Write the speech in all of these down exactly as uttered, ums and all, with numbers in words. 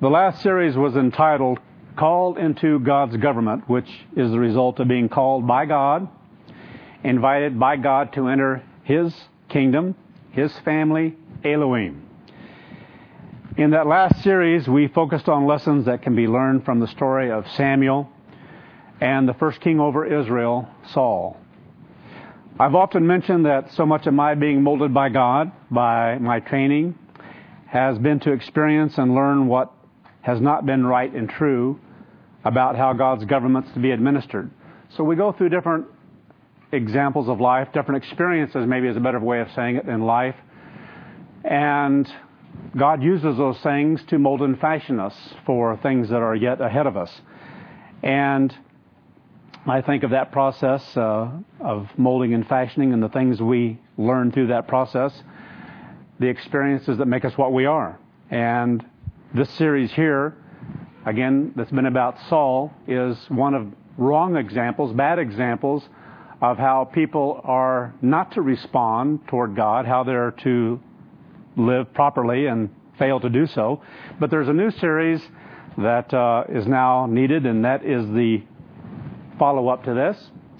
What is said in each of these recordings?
The last series was entitled Called into God's Government, which is the result of being called by God, invited by God to enter His kingdom, His family, Elohim. In that last series, we focused on lessons that can be learned from the story of Samuel and the first king over Israel, Saul. I've often mentioned that so much of my being molded by God, by my training, has been to experience and learn what has not been right and true about how God's government's to be administered. So we go through different examples of life, different experiences maybe is a better way of saying it, in life. And God uses those things to mold and fashion us for things that are yet ahead of us. And I think of that process uh, of molding and fashioning and the things we learn through that process, the experiences that make us what we are. And this series here, again, that's been about Saul, is one of wrong examples, bad examples of how people are not to respond toward God, how they're to live properly and fail to do so. But there's a new series that uh, is now needed, and that is the follow-up to this.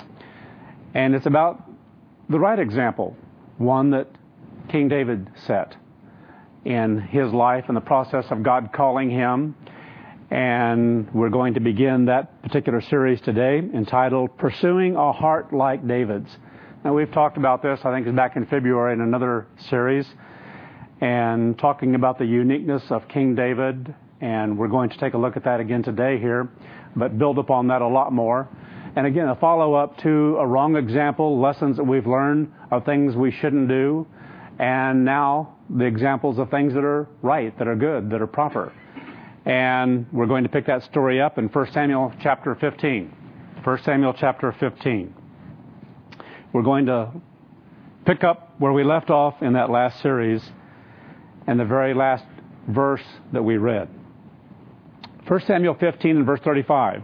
And it's about the right example, one that King David set in his life and the process of God calling him. And we're going to begin that particular series today entitled Pursuing a Heart Like David's. Now, we've talked about this, I think it was back in February in another series, and talking about the uniqueness of King David. And we're going to take a look at that again today here, but build upon that a lot more. And again, a follow-up to a wrong example, lessons that we've learned of things we shouldn't do, and now the examples of things that are right, that are good, that are proper. And we're going to pick that story up in First Samuel chapter fifteen. First Samuel chapter fifteen. We're going to pick up where we left off in that last series and the very last verse that we read. First Samuel fifteen and verse thirty-five.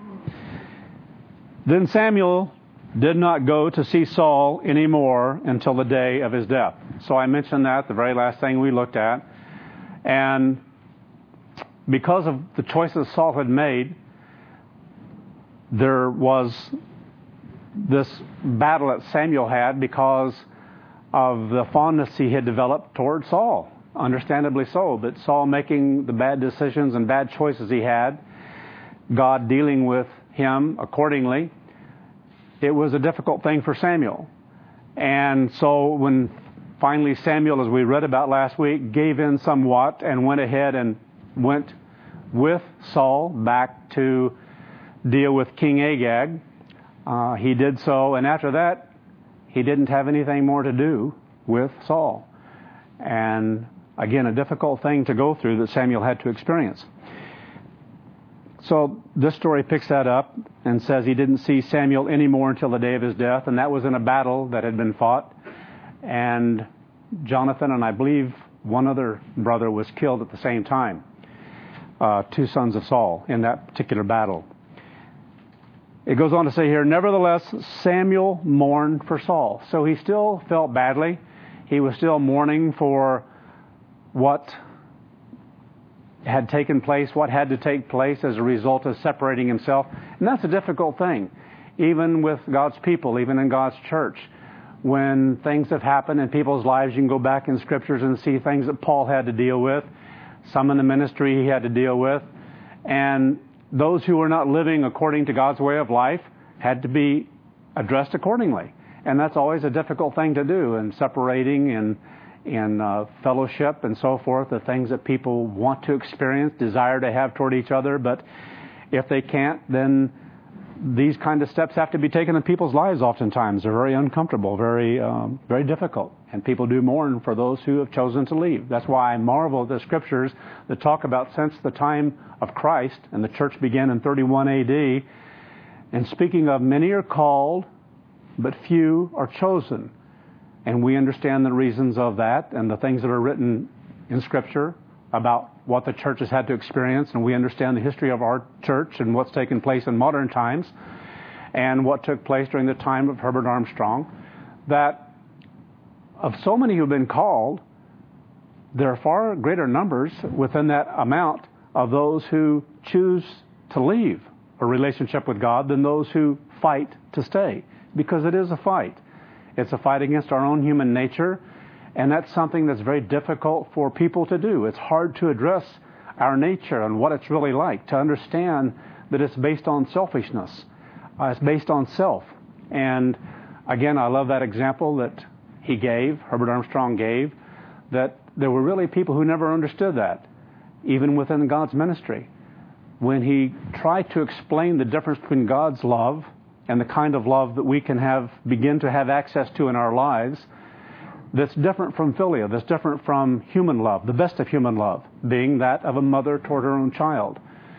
Then Samuel did not go to see Saul anymore until the day of his death. So I mentioned that, the very last thing we looked at. And because of the choices Saul had made, there was this battle that Samuel had because of the fondness he had developed toward Saul. Understandably so, but Saul making the bad decisions and bad choices he had, God dealing with him accordingly, it was a difficult thing for Samuel. And so when finally Samuel, as we read about last week, gave in somewhat and went ahead and went with Saul back to deal with King Agag, uh, he did so, and after that, he didn't have anything more to do with Saul. And again, a difficult thing to go through that Samuel had to experience. So this story picks that up and says he didn't see Samuel anymore until the day of his death, and that was in a battle that had been fought. And Jonathan and I believe one other brother was killed at the same time, uh, two sons of Saul in that particular battle. It goes on to say here, nevertheless, Samuel mourned for Saul. So he still felt badly. He was still mourning for what had taken place, what had to take place as a result of separating himself. And that's a difficult thing, even with God's people, even in God's church. When things have happened in people's lives, you can go back in scriptures and see things that Paul had to deal with, some in the ministry he had to deal with. And those who were not living according to God's way of life had to be addressed accordingly. And that's always a difficult thing to do, in separating and in uh, fellowship and so forth, the things that people want to experience, desire to have toward each other. But if they can't, then these kind of steps have to be taken in people's lives oftentimes. They're very uncomfortable, very um, very difficult. And people do mourn for those who have chosen to leave. That's why I marvel at the scriptures that talk about since the time of Christ, and the church began in thirty-one A D, and speaking of many are called, but few are chosen. And we understand the reasons of that and the things that are written in Scripture about what the church has had to experience. And we understand the history of our church and what's taken place in modern times and what took place during the time of Herbert Armstrong. That of so many who have been called, there are far greater numbers within that amount of those who choose to leave a relationship with God than those who fight to stay, because it is a fight. It's a fight against our own human nature, and that's something that's very difficult for people to do. It's hard to address our nature and what it's really like, to understand that it's based on selfishness. Uh, it's based on self. And again, I love that example that he gave, Herbert Armstrong gave, that there were really people who never understood that, even within God's ministry. When he tried to explain the difference between God's love and the kind of love that we can have, begin to have access to in our lives, that's different from philia, that's different from human love, the best of human love, being that of a mother toward her own child.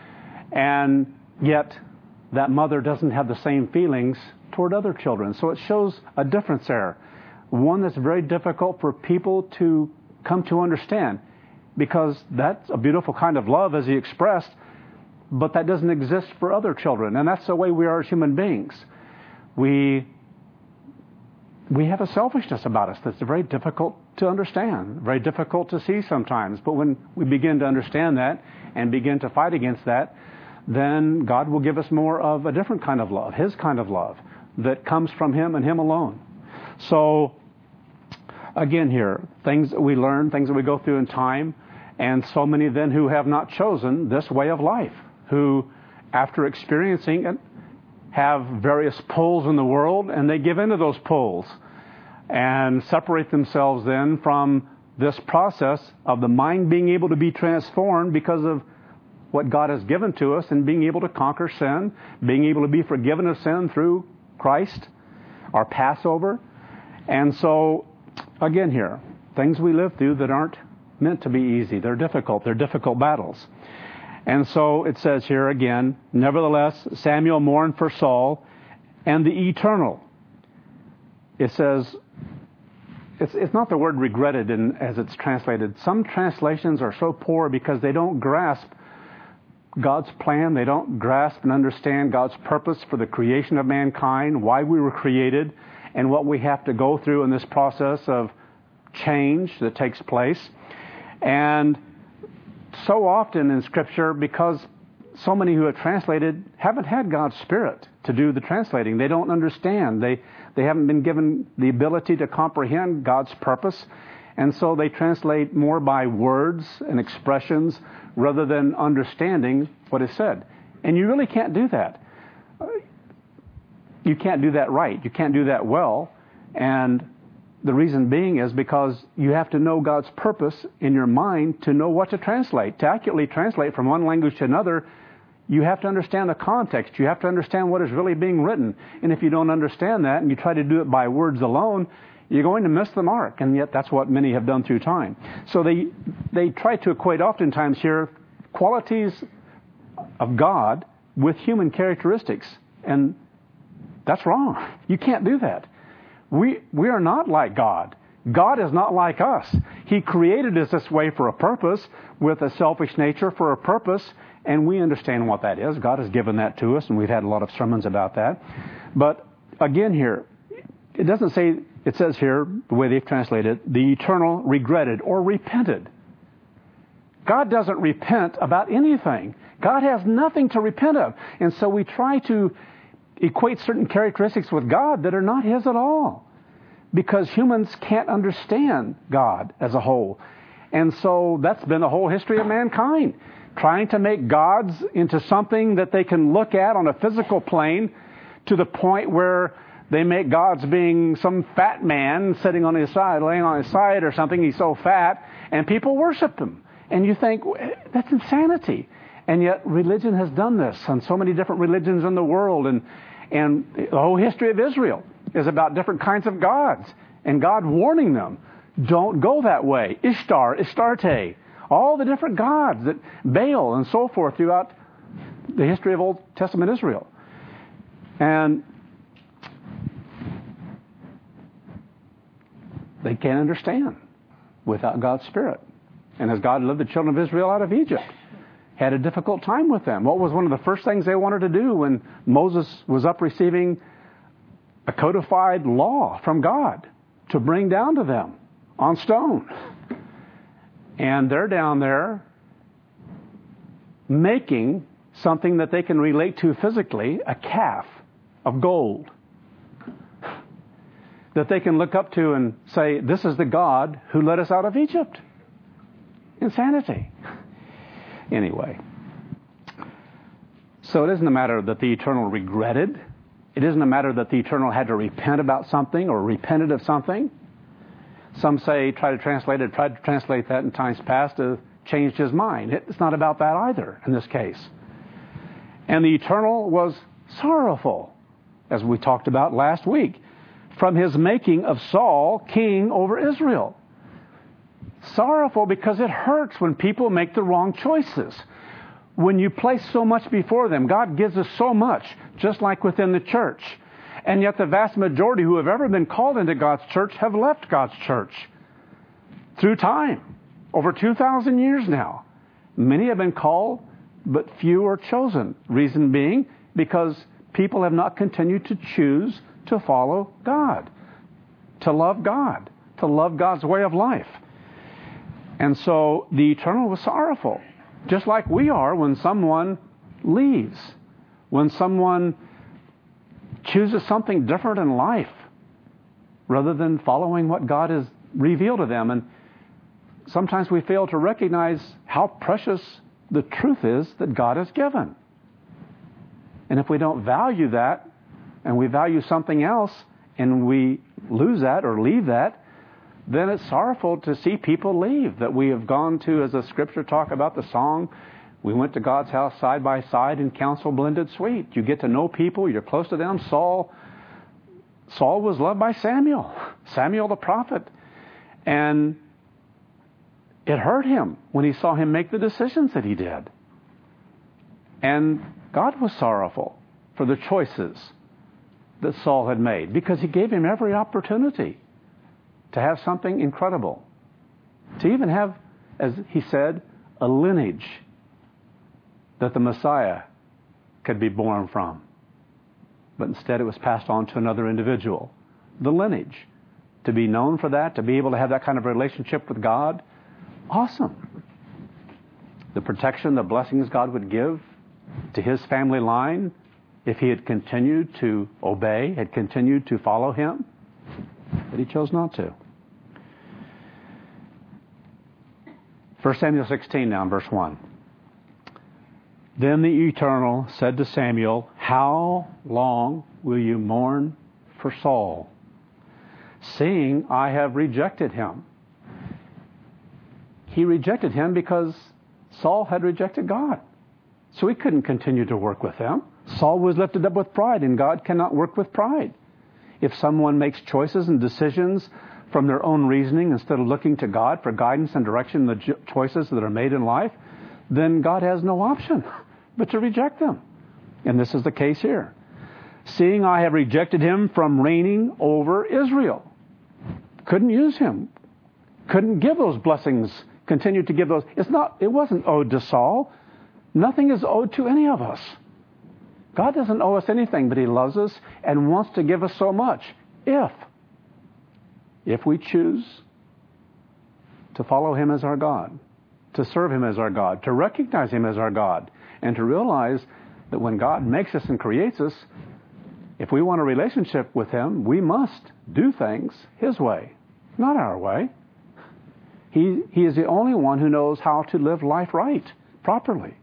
And yet, that mother doesn't have the same feelings toward other children. So it shows a difference there, one that's very difficult for people to come to understand, because that's a beautiful kind of love, as he expressed, but that doesn't exist for other children. And that's the way we are as human beings. We we have a selfishness about us that's very difficult to understand, very difficult to see sometimes. But when we begin to understand that and begin to fight against that, then God will give us more of a different kind of love, His kind of love, that comes from Him and Him alone. So, again here, things that we learn, things that we go through in time, and so many then who have not chosen this way of life, who, after experiencing it, have various pulls in the world, and they give into those pulls and separate themselves then from this process of the mind being able to be transformed because of what God has given to us, and being able to conquer sin, being able to be forgiven of sin through Christ, our Passover. And so, again here, things we live through that aren't meant to be easy. They're difficult. They're difficult battles. And so it says here again, nevertheless, Samuel mourned for Saul and the eternal. It says, it's, it's not the word regretted in, as it's translated. Some translations are so poor because they don't grasp God's plan. They don't grasp and understand God's purpose for the creation of mankind, why we were created, and what we have to go through in this process of change that takes place. And so often in Scripture, because so many who have translated haven't had God's Spirit to do the translating. They don't understand. They, they haven't been given the ability to comprehend God's purpose. And so they translate more by words and expressions rather than understanding what is said. And you really can't do that. You can't do that right. You can't do that well. And the reason being is because you have to know God's purpose in your mind to know what to translate. To accurately translate from one language to another, you have to understand the context. You have to understand what is really being written. And if you don't understand that and you try to do it by words alone, you're going to miss the mark. And yet that's what many have done through time. So they, they try to equate oftentimes here qualities of God with human characteristics. And that's wrong. You can't do that. We we are not like God. God is not like us. He created us this way for a purpose, with a selfish nature for a purpose, and we understand what that is. God has given that to us, and we've had a lot of sermons about that. But again here, it doesn't say, it says here, the way they've translated it, the eternal regretted or repented. God doesn't repent about anything. God has nothing to repent of. And so we try to equate certain characteristics with God that are not His at all, because humans can't understand God as a whole. And so that's been the whole history of mankind, trying to make gods into something that they can look at on a physical plane, to the point where they make gods being some fat man sitting on his side, laying on his side or something. He's so fat, and people worship him. And you think, that's insanity. And yet religion has done this, and so many different religions in the world, and And the whole history of Israel is about different kinds of gods. And God warning them, don't go that way. Ishtar, Istarte, all the different gods, that Baal and so forth throughout the history of Old Testament Israel. And they can't understand without God's Spirit. And as God led the children of Israel out of Egypt, had a difficult time with them. What was one of the first things they wanted to do when Moses was up receiving a codified law from God to bring down to them on stone? And they're down there making something that they can relate to physically, a calf of gold, that they can look up to and say, this is the God who led us out of Egypt. Insanity. Anyway, so it isn't a matter that the Eternal regretted. It isn't a matter that the Eternal had to repent about something or repented of something. Some say, try to translate it, tried to translate that in times past to changed his mind. It's not about that either in this case. And the Eternal was sorrowful, as we talked about last week, from his making of Saul king over Israel. Sorrowful because it hurts when people make the wrong choices. When you place so much before them, God gives us so much, just like within the church. And yet the vast majority who have ever been called into God's church have left God's church through time. Over two thousand years now. Many have been called, but few are chosen. Reason being, because people have not continued to choose to follow God, to love God, to love God's way of life. And so the Eternal was sorrowful, just like we are when someone leaves, when someone chooses something different in life rather than following what God has revealed to them. And sometimes we fail to recognize how precious the truth is that God has given. And if we don't value that, and we value something else, and we lose that or leave that, then it's sorrowful to see people leave that we have gone to, as the scripture talk about the song, we went to God's house side by side and counsel blended sweet. You get to know people, you're close to them. Saul, Saul was loved by Samuel, Samuel the prophet. And it hurt him when he saw him make the decisions that he did. And God was sorrowful for the choices that Saul had made, because he gave him every opportunity to have something incredible, to even have, as he said, a lineage that the Messiah could be born from. But instead it was passed on to another individual. The lineage. To be known for that, to be able to have that kind of relationship with God, awesome. The protection, the blessings God would give to his family line if he had continued to obey, had continued to follow him, but he chose not to. First Samuel sixteen now, verse one. Then the Eternal said to Samuel, how long will you mourn for Saul, seeing I have rejected him? He rejected him because Saul had rejected God. So he couldn't continue to work with him. Saul was lifted up with pride, and God cannot work with pride. If someone makes choices and decisions from their own reasoning instead of looking to God for guidance and direction in the choices that are made in life, then God has no option but to reject them. And this is the case here. Seeing I have rejected him from reigning over Israel. Couldn't use him. Couldn't give those blessings. Continued to give those. It's not, it wasn't owed to Saul. Nothing is owed to any of us. God doesn't owe us anything, but he loves us and wants to give us so much. If, if we choose to follow him as our God, to serve him as our God, to recognize him as our God, and to realize that when God makes us and creates us, if we want a relationship with him, we must do things his way, not our way. He, he is the only one who knows how to live life right, properly.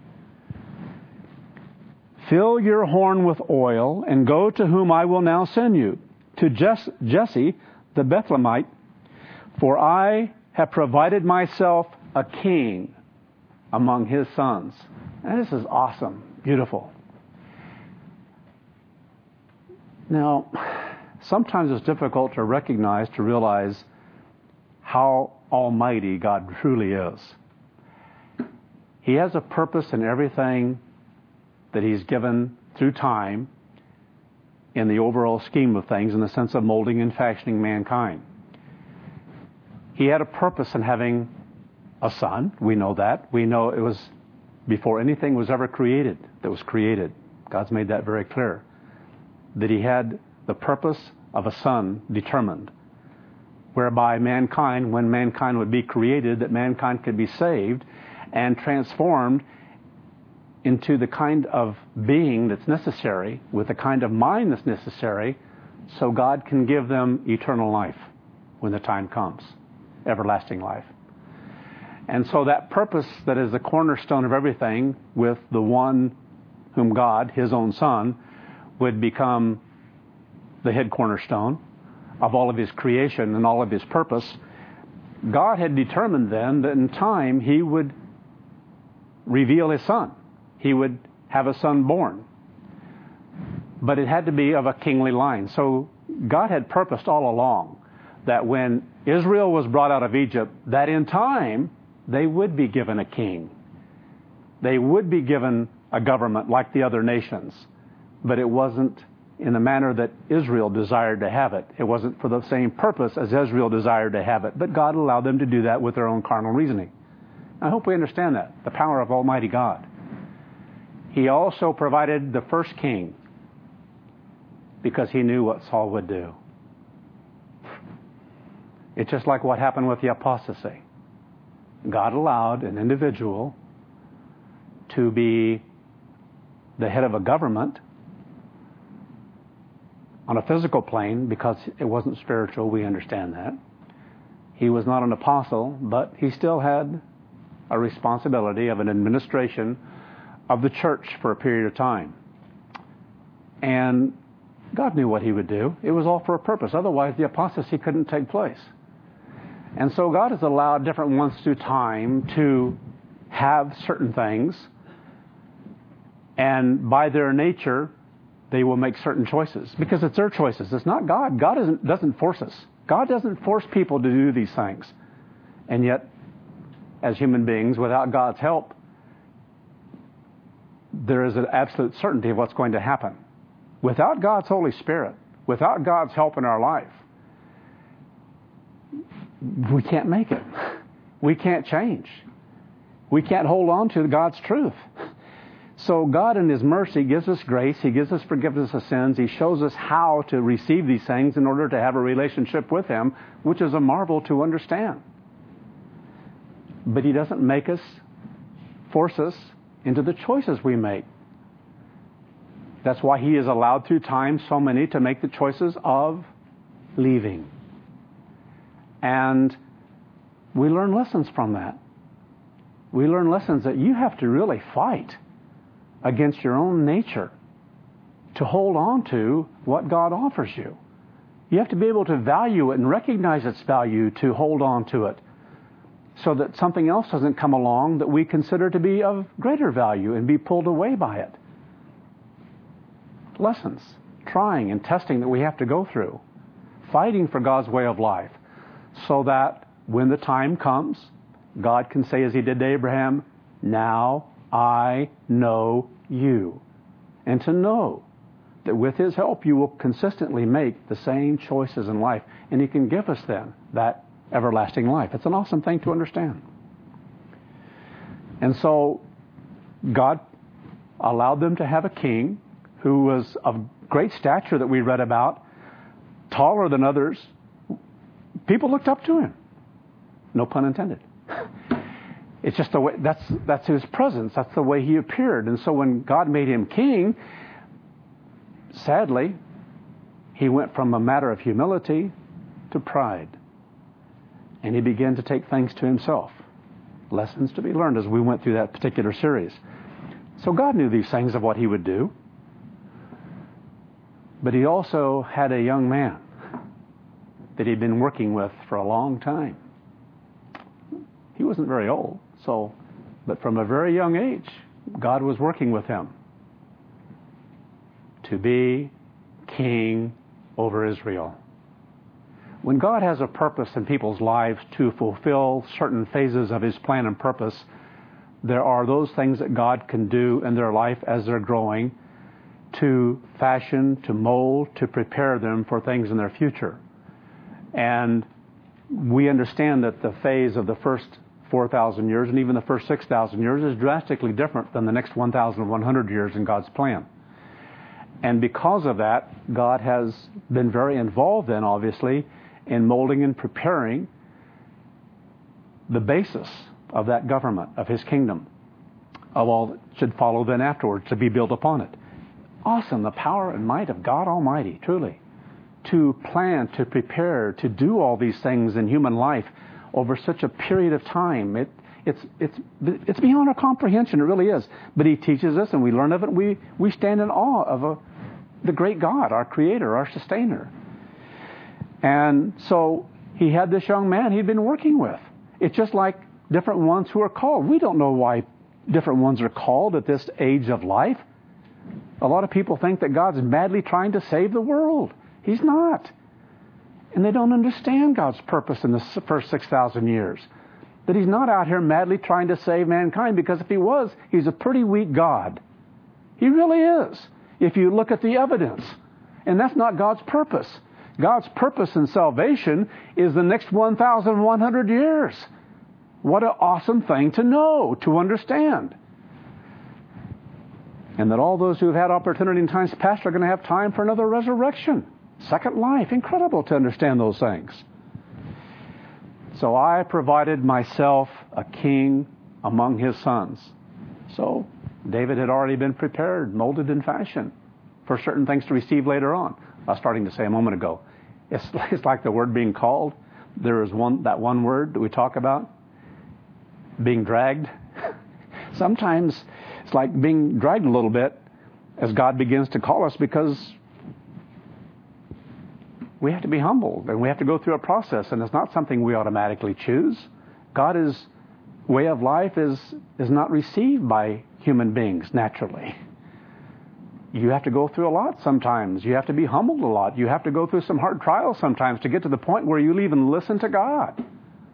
Fill your horn with oil and go to whom I will now send you, to Jesse the Bethlehemite, for I have provided myself a king among his sons. And this is awesome, beautiful. Now, sometimes it's difficult to recognize, to realize how almighty God truly is. He has a purpose in everything that he's given through time in the overall scheme of things, in the sense of molding and fashioning mankind. He had a purpose in having a son. We know that. We know it was before anything was ever created that was created. God's made that very clear. That he had the purpose of a son determined, whereby mankind, when mankind would be created, that mankind could be saved and transformed into the kind of being that's necessary, with the kind of mind that's necessary, so God can give them eternal life when the time comes, everlasting life. And so that purpose that is the cornerstone of everything, with the one whom God, his own Son, would become the head cornerstone of all of his creation and all of his purpose, God had determined then that in time he would reveal his Son. He would have a son born. But it had to be of a kingly line. So God had purposed all along that when Israel was brought out of Egypt, that in time they would be given a king. They would be given a government like the other nations. But it wasn't in the manner that Israel desired to have it. It wasn't for the same purpose as Israel desired to have it. But God allowed them to do that with their own carnal reasoning. I hope we understand that, the power of Almighty God. He also provided the first king because he knew what Saul would do. It's just like what happened with the apostasy. God allowed an individual to be the head of a government on a physical plane because it wasn't spiritual. We understand that. He was not an apostle, but he still had a responsibility of an administration of the church for a period of time. And God knew what he would do. It was all for a purpose. Otherwise, the apostasy couldn't take place. And so God has allowed different ones through time to have certain things. And by their nature, they will make certain choices. Because it's their choices. It's not God. God doesn't, doesn't force us. God doesn't force people to do these things. And yet, as human beings, without God's help, there is an absolute certainty of what's going to happen. Without God's Holy Spirit, without God's help in our life, we can't make it. We can't change. We can't hold on to God's truth. So God in His mercy gives us grace. He gives us forgiveness of sins. He shows us how to receive these things in order to have a relationship with Him, which is a marvel to understand. But He doesn't make us, force us into the choices we make. That's why He has allowed through time so many to make the choices of leaving. And we learn lessons from that. We learn lessons that you have to really fight against your own nature to hold on to what God offers you. You have to be able to value it and recognize its value to hold on to it, so that something else doesn't come along that we consider to be of greater value and be pulled away by it. Lessons, trying and testing that we have to go through, fighting for God's way of life, so that when the time comes, God can say, as He did to Abraham, "Now I know you." And to know that with His help you will consistently make the same choices in life. And He can give us then that everlasting life. It's an awesome thing to understand. And so God allowed them to have a king who was of great stature that we read about, taller than others. People looked up to him. No pun intended. It's just the way, that's, that's His presence. That's the way He appeared. And so when God made Him king, sadly, He went from a matter of humility to pride. And He began to take things to Himself. Lessons to be learned as we went through that particular series. So God knew these things of what He would do. But He also had a young man that He'd been working with for a long time. He wasn't very old, so, but from a very young age, God was working with him to be king over Israel. When God has a purpose in people's lives to fulfill certain phases of His plan and purpose, there are those things that God can do in their life as they're growing to fashion, to mold, to prepare them for things in their future. And we understand that the phase of the first four thousand years and even the first six thousand years is drastically different than the next one thousand one hundred years in God's plan. And because of that, God has been very involved then, obviously, in molding and preparing the basis of that government, of His kingdom. of all that should follow then afterwards to be built upon it. Awesome, the power and might of God Almighty, truly. To plan, to prepare, to do all these things in human life over such a period of time. It, it's, it's, it's beyond our comprehension, it really is. But He teaches us and we learn of it and we, we stand in awe of a, the great God, our Creator, our Sustainer. And so He had this young man He'd been working with. It's just like different ones who are called. We don't know why different ones are called at this age of life. A lot of people think that God's madly trying to save the world. He's not. And they don't understand God's purpose in the first six thousand years. That He's not out here madly trying to save mankind, because if He was, He's a pretty weak God. He really is, if you look at the evidence. And that's not God's purpose. God's purpose in salvation is the next one thousand one hundred years. What an awesome thing to know, to understand. And that all those who have had opportunity in times past are going to have time for another resurrection. Second life. Incredible to understand those things. So I provided myself a king among his sons. So David had already been prepared, molded in fashion for certain things to receive later on. I was starting to say a moment ago, it's, it's like the word being called. There is one that one word that we talk about, being dragged. Sometimes it's like being dragged a little bit as God begins to call us, because we have to be humbled and we have to go through a process, and it's not something we automatically choose. God's way of life is, is not received by human beings naturally. You have to go through a lot sometimes. You have to be humbled a lot. You have to go through some hard trials sometimes to get to the point where you'll even listen to God.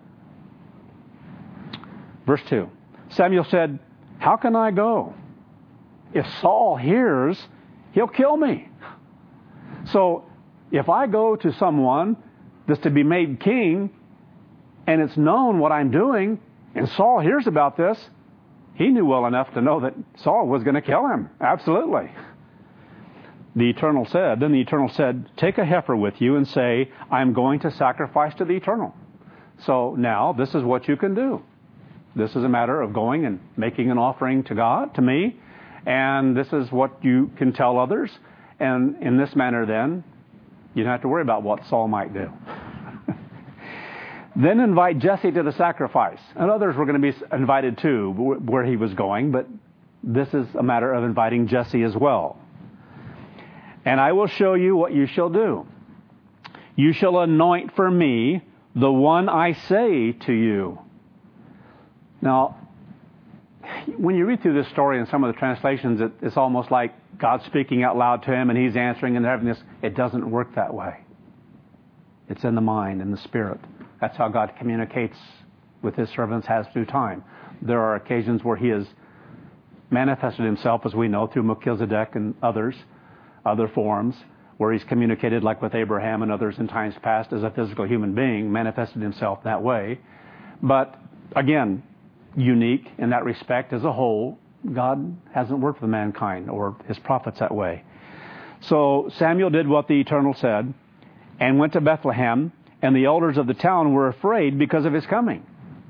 Verse two. Samuel said, "How can I go? If Saul hears, he'll kill me." So if I go to someone that's to be made king, and it's known what I'm doing, and Saul hears about this, he knew well enough to know that Saul was going to kill him. Absolutely. The Eternal said, then the Eternal said, "Take a heifer with you and say, I'm going to sacrifice to the Eternal." So now this is what you can do. This is a matter of going and making an offering to God, to me, and this is what you can tell others. And in this manner then, you don't have to worry about what Saul might do. Then invite Jesse to the sacrifice. And others were going to be invited too, where he was going, but this is a matter of inviting Jesse as well. "And I will show you what you shall do. You shall anoint for me the one I say to you." Now, when you read through this story in some of the translations, it, it's almost like God speaking out loud to him and he's answering and having this. It doesn't work that way. It's in the mind, in the spirit. That's how God communicates with His servants, has through time. There are occasions where He has manifested Himself, as we know, through Melchizedek and others, other forms, where He's communicated, like with Abraham and others in times past, as a physical human being, manifested Himself that way. But again, unique in that respect as a whole. God hasn't worked with mankind or His prophets that way. So Samuel did what the Eternal said and went to Bethlehem, and the elders of the town were afraid because of his coming.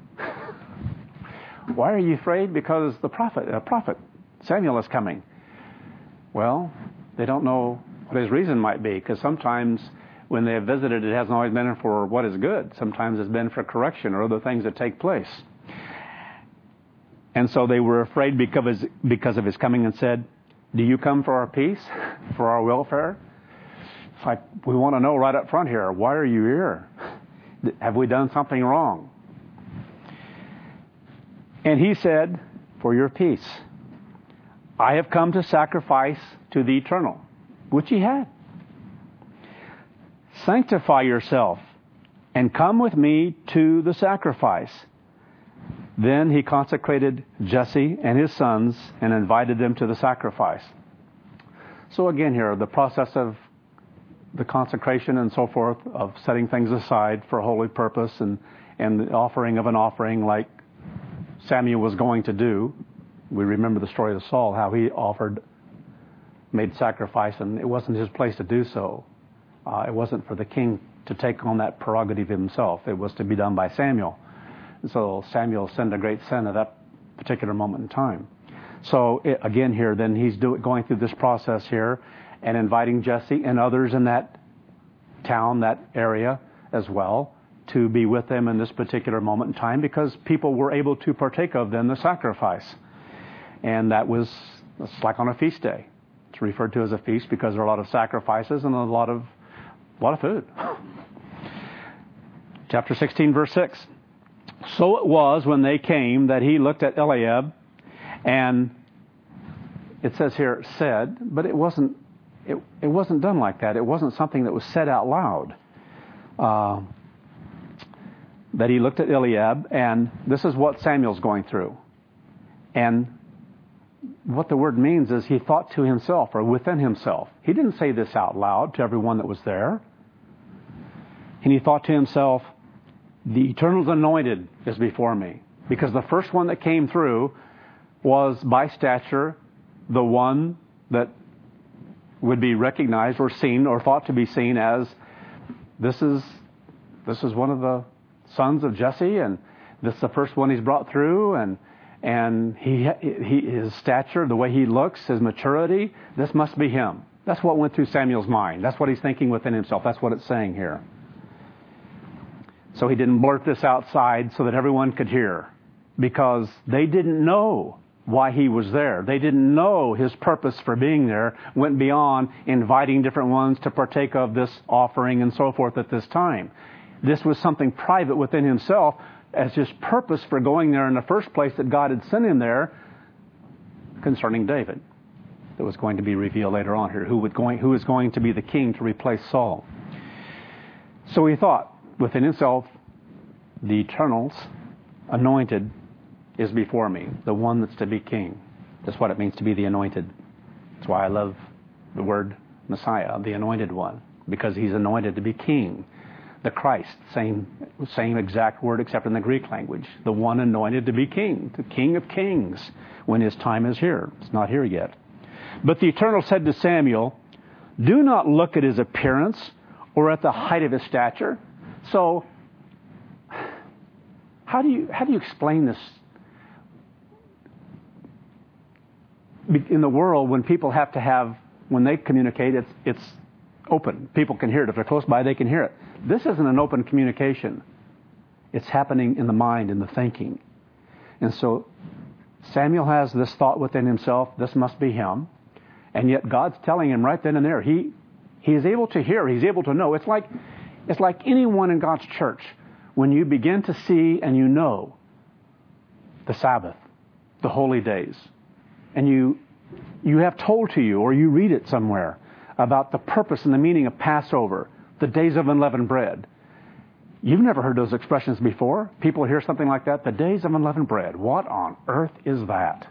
Why are you afraid? Because the prophet, uh, prophet Samuel is coming. Well, they don't know what his reason might be, because sometimes when they have visited, it hasn't always been for what is good. Sometimes it's been for correction or other things that take place. And so they were afraid because of his, because of his coming, and said, "Do you come for our peace, for our welfare?" It's like, we want to know right up front here, why are you here? Have we done something wrong? And he said, "For your peace. I have come to sacrifice to the Eternal," which he had. "Sanctify yourself and come with me to the sacrifice." Then he consecrated Jesse and his sons and invited them to the sacrifice. So again here, the process of the consecration and so forth, of setting things aside for a holy purpose, and, and the offering of an offering like Samuel was going to do. We remember the story of Saul, how he offered, made sacrifice, and it wasn't his place to do so. Uh, it wasn't for the king to take on that prerogative himself. It was to be done by Samuel. And so Samuel sinned a great sin at that particular moment in time. So it, again here, then he's do, going through this process here and inviting Jesse and others in that town, that area as well, to be with them in this particular moment in time, because people were able to partake of then the sacrifice. And that was, it's like on a feast day. It's referred to as a feast because there are a lot of sacrifices and a lot of, a lot of food. Chapter sixteen, verse six. So it was when they came that he looked at Eliab, and it says here, said, but it wasn't, it, it wasn't done like that. It wasn't something that was said out loud. Uh, that he looked at Eliab, and this is what Samuel's going through. And what the word means is he thought to himself, or within himself. He didn't say this out loud to everyone that was there. And he thought to himself, the Eternal's anointed is before me. Because the first one that came through was by stature the one that would be recognized or seen or thought to be seen as this is this is one of the sons of Jesse, and this is the first one he's brought through, and and he, he his stature, the way he looks, his maturity, this must be him. That's what went through Samuel's mind. That's what he's thinking within himself. That's what it's saying here. So he didn't blurt this outside so that everyone could hear, because they didn't know why he was there. They didn't know his purpose for being there went beyond inviting different ones to partake of this offering and so forth at this time. This was something private within himself as his purpose for going there in the first place, that God had sent him there concerning David, that was going to be revealed later on here, who, would going, who is going to be the king to replace Saul. So he thought within himself, the Eternal's anointed is before me, the one that's to be king. That's what it means to be the anointed. That's why I love the word Messiah, the anointed one, because he's anointed to be king. The Christ, same same exact word except in the Greek language. The one anointed to be king, the King of kings, when his time is here. It's not here yet. But the Eternal said to Samuel, do not look at his appearance or at the height of his stature. So, how do you how do you explain this? In the world, when people have to have, when they communicate, it's it's open. People can hear it. If they're close by, they can hear it. This isn't an open communication. It's happening in the mind, in the thinking. And so Samuel has this thought within himself, this must be him. And yet God's telling him right then and there. He he is able to hear, he's able to know. It's like it's like anyone in God's church. When you begin to see and you know the Sabbath, the holy days, and you you have told to you, or you read it somewhere, about the purpose and the meaning of Passover, the days of unleavened bread. You've never heard those expressions before. People hear something like that, the days of unleavened bread. What on earth is that?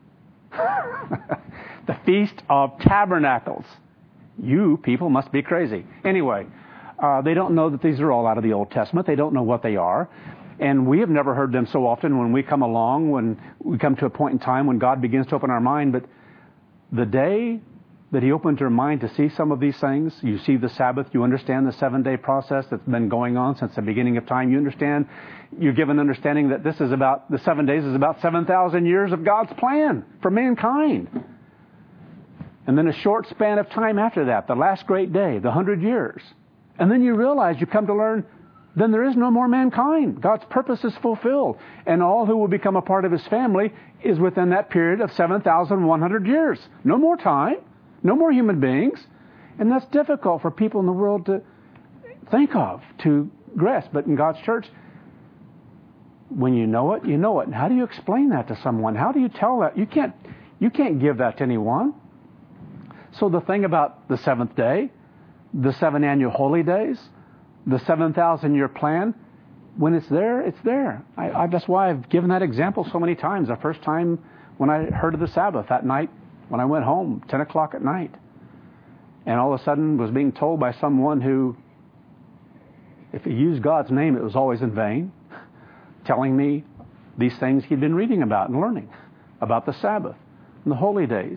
The Feast of Tabernacles. You people must be crazy. Anyway, uh, they don't know that these are all out of the Old Testament. They don't know what they are. And we have never heard them so often when we come along, when we come to a point in time when God begins to open our mind. But the day that he opened your mind to see some of these things, you see the Sabbath, you understand the seven-day process that's been going on since the beginning of time. You understand, you're given understanding that this is about, the seven days is about seven thousand years of God's plan for mankind. And then a short span of time after that, the last great day, the hundred years. And then you realize, you come to learn, then there is no more mankind. God's purpose is fulfilled. And all who will become a part of his family is within that period of seven thousand one hundred years. No more time. No more human beings. And that's difficult for people in the world to think of, to grasp. But in God's church, when you know it, you know it. And how do you explain that to someone? How do you tell that? You can't, you can't give that to anyone. So the thing about the seventh day, the seven annual holy days, the seven thousand year plan, when it's there, it's there. I, I, that's why I've given that example so many times. The first time when I heard of the Sabbath that night, when I went home, ten o'clock at night, and all of a sudden was being told by someone who, if he used God's name, it was always in vain, telling me these things he'd been reading about and learning about the Sabbath and the holy days.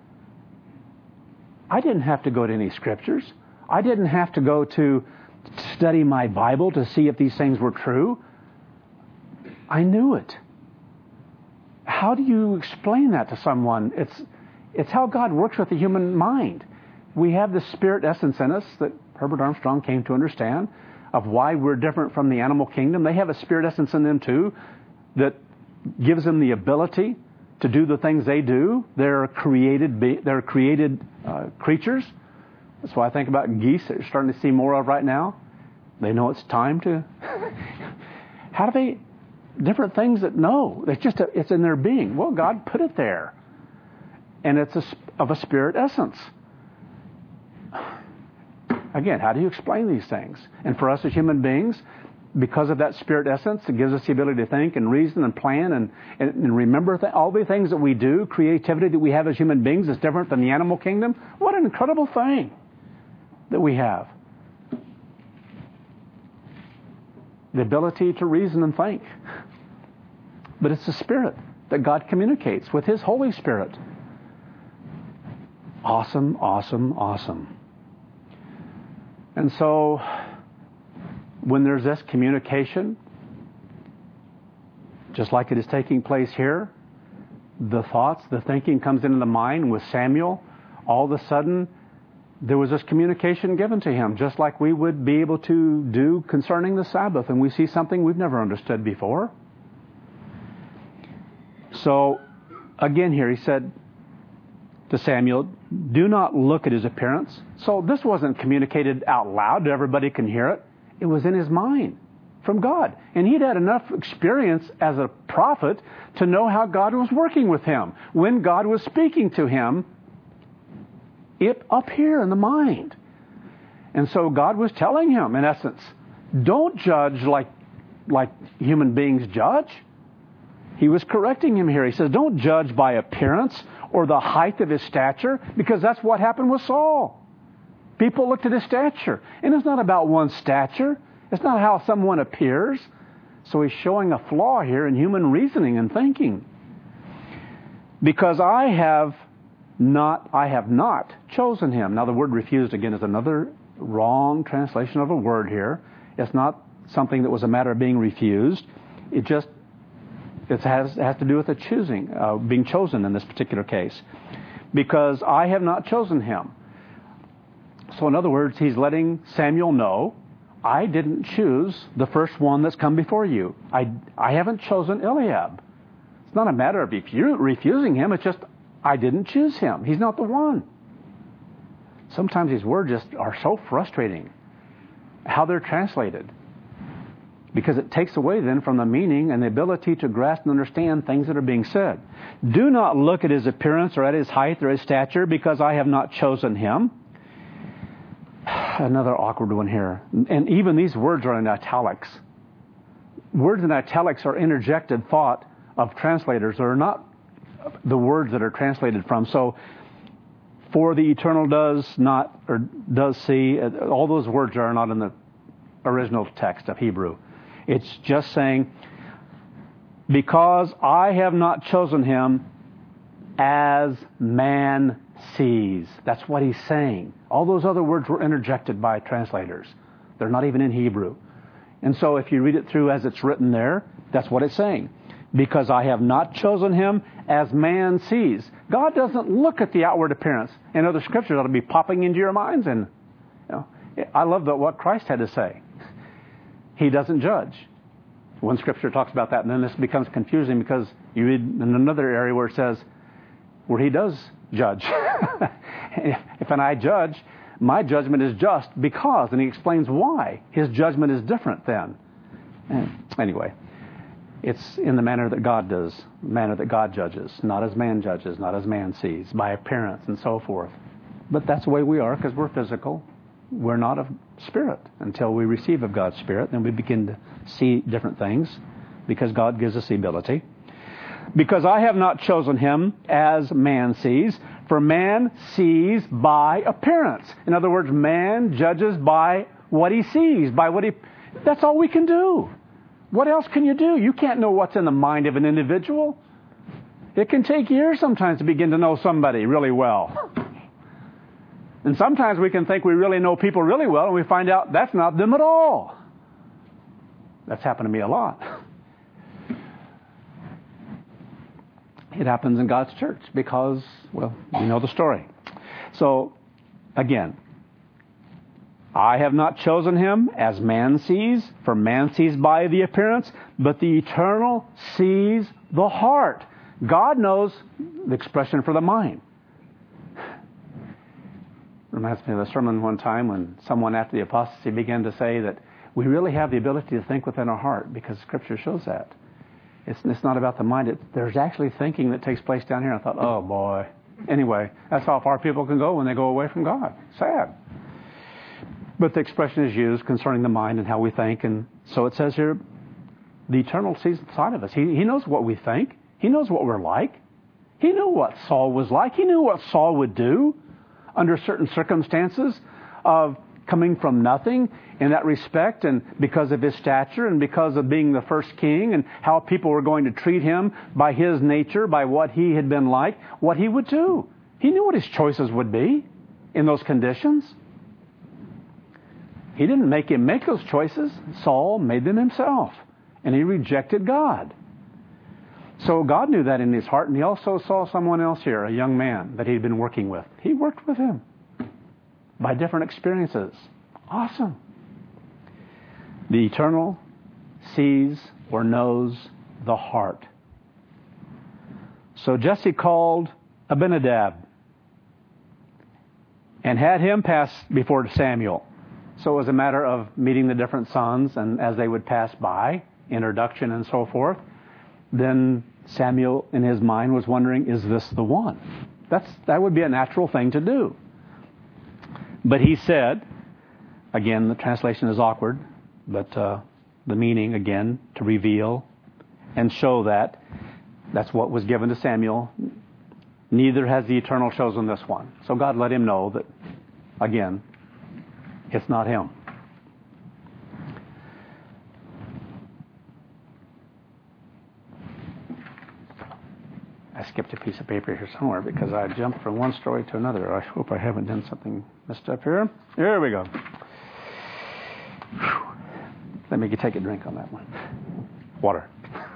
I didn't have to go to any scriptures. I didn't have to go to study my Bible to see if these things were true. I knew it. How how do you explain that to someone? It's, it's how God works with the human mind. We have the spirit essence in us that Herbert Armstrong came to understand of why we're different from the animal kingdom. They have a spirit essence in them too that gives them the ability to do the things they do. They're created, be- they're created uh, creatures. That's why I think about geese that you're starting to see more of right now. They know it's time to... How do they... Different things that know. It's just a, it's in their being. Well, God put it there. And it's a, of a spirit essence. Again, how do you explain these things? And for us as human beings, because of that spirit essence, it gives us the ability to think and reason and plan and, and, and remember th- all the things that we do, creativity that we have as human beings is different than the animal kingdom. What an incredible thing that we have. The ability to reason and think. But it's the Spirit that God communicates with His Holy Spirit. Awesome, awesome, awesome. And so, when there's this communication, just like it is taking place here, the thoughts, the thinking comes into the mind with Samuel. All of a sudden, there was this communication given to him, just like we would be able to do concerning the Sabbath, and we see something we've never understood before. So, again here, he said to Samuel, do not look at his appearance. So this wasn't communicated out loud, everybody can hear it. It was in his mind from God. And he'd had enough experience as a prophet to know how God was working with him. When God was speaking to him, it up here in the mind. And so God was telling him, in essence, don't judge like, like human beings judge. He was correcting him here. He says, don't judge by appearance or the height of his stature, because that's what happened with Saul. People looked at his stature. And it's not about one's stature. It's not how someone appears. So he's showing a flaw here in human reasoning and thinking. Because I have not, I have not chosen him. Now the word refused again is another wrong translation of a word here. It's not something that was a matter of being refused. It just it has, has to do with the choosing, uh, being chosen in this particular case. Because I have not chosen him. So in other words, he's letting Samuel know, I didn't choose the first one that's come before you. I, I haven't chosen Eliab. It's not a matter of refu- refusing him. It's just, I didn't choose him. He's not the one. Sometimes these words just are so frustrating, how they're translated. Because it takes away then from the meaning and the ability to grasp and understand things that are being said. Do not look at his appearance or at his height or his stature, because I have not chosen him. Another awkward one here. And even these words are in italics. Words in italics are interjected thought of translators. They're not the words that are translated from. So, for the eternal does not, or does see, all those words are not in the original text of Hebrew. It's just saying, because I have not chosen him as man sees. That's what he's saying. All those other words were interjected by translators. They're not even in Hebrew. And so if you read it through as it's written there, that's what it's saying. Because I have not chosen him as man sees. God doesn't look at the outward appearance. And other scriptures ought to be popping into your minds. And you know, I love the, what Christ had to say. He doesn't judge. One scripture talks about that, and then this becomes confusing because you read in another area where it says, where he does judge. If an I judge, my judgment is just because, and he explains why his judgment is different then. And anyway, it's in the manner that God does, the manner that God judges, not as man judges, not as man sees, by appearance and so forth. But that's the way we are because we're physical. We're not of spirit until we receive of God's Spirit. Then we begin to see different things because God gives us the ability. Because I have not chosen him as man sees, for man sees by appearance. In other words, man judges by what he sees, by what he... That's all we can do. What else can you do? You can't know what's in the mind of an individual. It can take years sometimes to begin to know somebody really well. And sometimes we can think we really know people really well, and we find out that's not them at all. That's happened to me a lot. It happens in God's church because, well, you know the story. So, again, I have not chosen him as man sees, for man sees by the appearance, but the Eternal sees the heart. God knows the expression for the mind. Reminds me of a sermon one time when someone after the apostasy began to say that we really have the ability to think within our heart because Scripture shows that. It's, it's not about the mind. It, there's actually thinking that takes place down here. I thought, oh boy. Anyway, that's how far people can go when they go away from God. Sad. But the expression is used concerning the mind and how we think. And so it says here, the Eternal sees inside of us. He, he knows what we think. He knows what we're like. He knew what Saul was like. He knew what Saul would do under certain circumstances of coming from nothing in that respect, and because of his stature and because of being the first king, and how people were going to treat him by his nature, by what he had been like, what he would do. He knew what his choices would be in those conditions. He didn't make him make those choices. Saul made them himself, and he rejected God. So God knew that in his heart, and he also saw someone else here, a young man that he'd been working with. He worked with him by different experiences. Awesome. The Eternal sees or knows the heart. So Jesse called Abinadab and had him pass before Samuel. So it was a matter of meeting the different sons, and as they would pass by, introduction and so forth, then Samuel in his mind was wondering, is this the one? That's, that would be a natural thing to do. But he said, again, the translation is awkward, but uh, the meaning, again, to reveal and show that that's what was given to Samuel. Neither has the Eternal chosen this one. So God let him know that, again, it's not him. I skipped a piece of paper here somewhere because I jumped from one story to another. I hope I haven't done something messed up here. Here we go. Whew. Let me take a drink on that one. Water.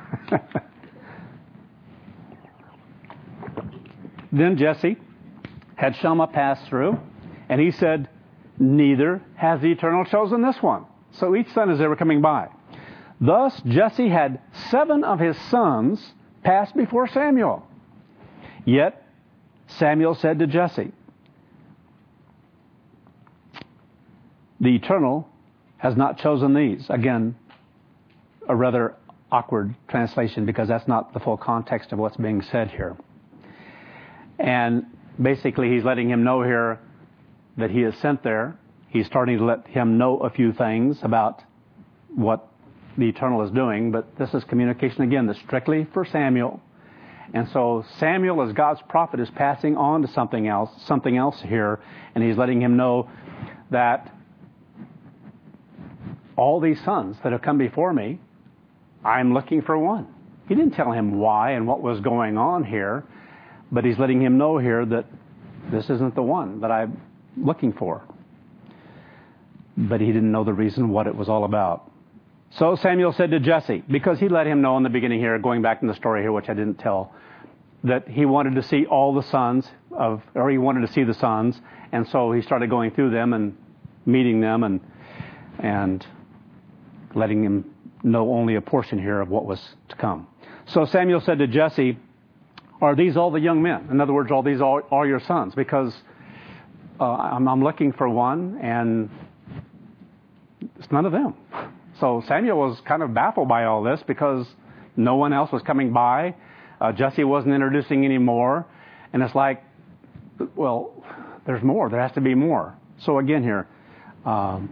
Then Jesse had Shammah pass through, and he said, neither has the Eternal chosen this one. So each son as they were coming by. Thus Jesse had seven of his sons pass before Samuel. Yet Samuel said to Jesse, the Eternal has not chosen these. Again, a rather awkward translation because that's not the full context of what's being said here. And basically he's letting him know here that he is sent there. He's starting to let him know a few things about what the Eternal is doing, but this is communication again that's strictly for Samuel. And so Samuel, as God's prophet, is passing on to something else, something else here, and he's letting him know that all these sons that have come before me, I'm looking for one. He didn't tell him why and what was going on here, but he's letting him know here that this isn't the one that I'm looking for. But he didn't know the reason, what it was all about. So Samuel said to Jesse, because he let him know in the beginning here, going back in the story here, which I didn't tell, that he wanted to see all the sons of, or he wanted to see the sons, and so he started going through them and meeting them and and letting him know only a portion here of what was to come. So Samuel said to Jesse, are these all the young men? In other words, are these all, all your sons? Because uh, I'm, I'm looking for one, and it's none of them. So Samuel was kind of baffled by all this because no one else was coming by. Uh, Jesse wasn't introducing any more. And it's like, well, there's more. There has to be more. So again here, um,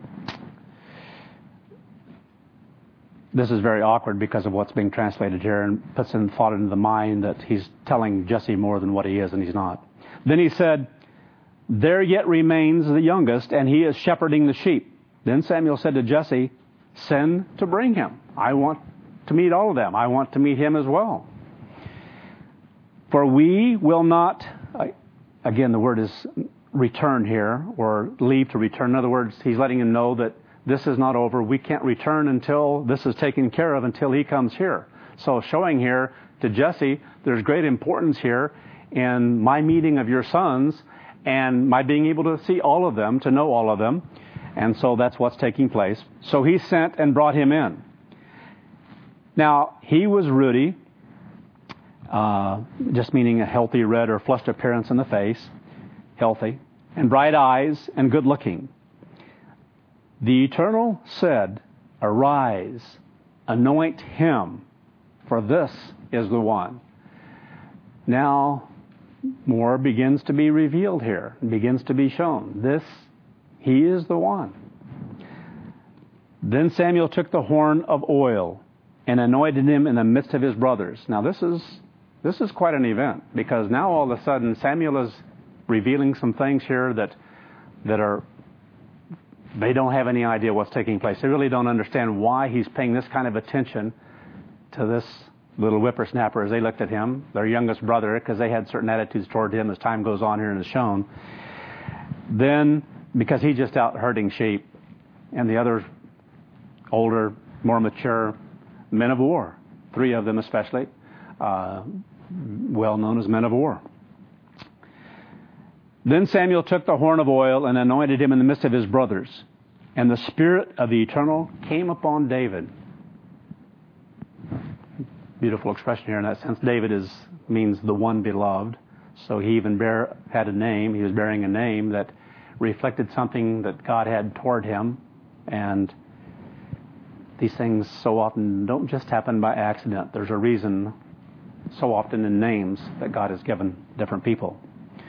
this is very awkward because of what's being translated here and puts in thought into the mind that he's telling Jesse more than what he is, and he's not. Then he said, there yet remains the youngest, and he is shepherding the sheep. Then Samuel said to Jesse, send to bring him. I want to meet all of them. I want to meet him as well. For we will not, again, the word is return here, or leave to return. In other words, he's letting him know that this is not over. We can't return until this is taken care of, until he comes here. So showing here, to Jesse, there's great importance here in my meeting of your sons and my being able to see all of them, to know all of them. And so that's what's taking place. So he sent and brought him in. Now, he was ruddy, uh, just meaning a healthy red or flushed appearance in the face, healthy, and bright eyes and good looking. The Eternal said, "Arise, anoint him, for this is the one." Now, more begins to be revealed here, begins to be shown. This, he is the one. Then Samuel took the horn of oil and anointed him in the midst of his brothers. Now, this is this is quite an event, because now all of a sudden Samuel is revealing some things here that that are, they don't have any idea what's taking place. They really don't understand why he's paying this kind of attention to this little whippersnapper as they looked at him, their youngest brother, because they had certain attitudes toward him as time goes on here and is shown. Then, because he's just out herding sheep, and the others, older, more mature men of war, three of them especially, uh, well known as men of war. Then Samuel took the horn of oil and anointed him in the midst of his brothers. And the Spirit of the Eternal came upon David. Beautiful expression here in that sense. David is means the one beloved. So he even bear, had a name. He was bearing a name that reflected something that God had toward him. And these things so often don't just happen by accident. There's a reason so often in names that God has given different people.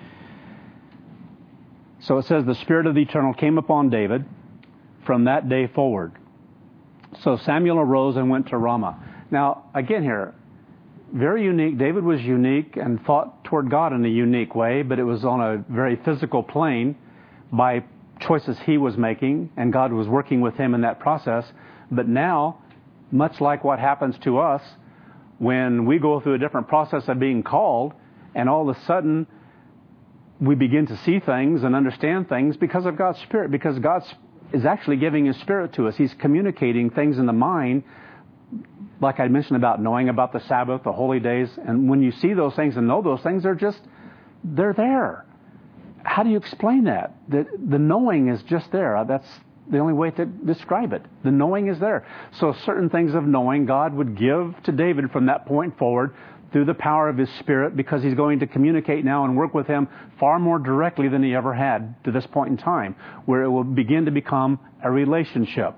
So it says, the Spirit of the Eternal came upon David from that day forward. So Samuel arose and went to Ramah. Now, again here, very unique. David was unique and thought toward God in a unique way, but it was on a very physical plane by choices he was making, and God was working with him in that process. But now, much like what happens to us when we go through a different process of being called, and all of a sudden we begin to see things and understand things because of God's Spirit, because God is actually giving His Spirit to us. He's communicating things in the mind, like I mentioned about knowing about the Sabbath, the holy days. And when you see those things and know those things, they're just, they're there. How do you explain that? The, the knowing is just there. That's the only way to describe it. The knowing is there. So certain things of knowing God would give to David from that point forward through the power of His Spirit, because He's going to communicate now and work with him far more directly than he ever had to this point in time, where it will begin to become a relationship.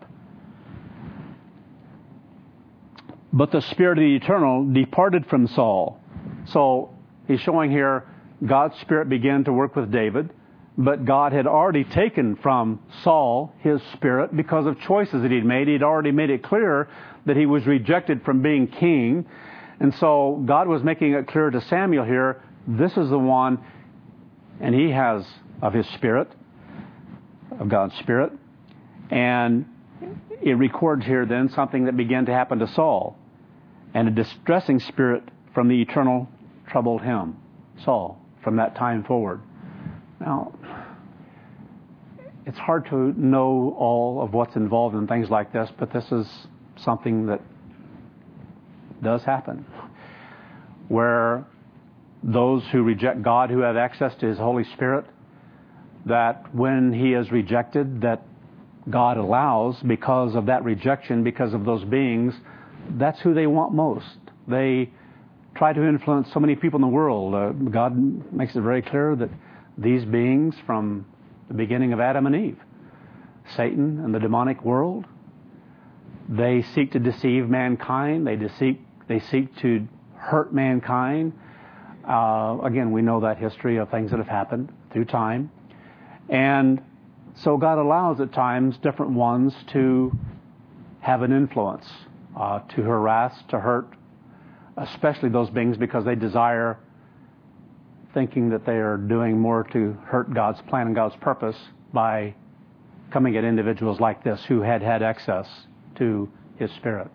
But the Spirit of the Eternal departed from Saul. So he's showing here God's Spirit began to work with David, but God had already taken from Saul His Spirit because of choices that he'd made. He'd already made it clear that he was rejected from being king. And so God was making it clear to Samuel here, this is the one, and he has of His Spirit, of God's Spirit. And it records here then something that began to happen to Saul. And a distressing spirit from the Eternal troubled him, Saul, from that time forward. Now, it's hard to know all of what's involved in things like this, but this is something that does happen, where those who reject God, who have access to His Holy Spirit, that when He is rejected, that God allows, because of that rejection, because of those beings, that's who they want most. They try to influence so many people in the world. Uh, God makes it very clear that these beings from the beginning of Adam and Eve, Satan and the demonic world, they seek to deceive mankind. They deceive, they seek to hurt mankind. Uh, again, we know that history of things that have happened through time. And so God allows at times different ones to have an influence, uh, to harass, to hurt, especially those beings, because they desire, thinking that they are doing more to hurt God's plan and God's purpose by coming at individuals like this who had had access to His Spirit.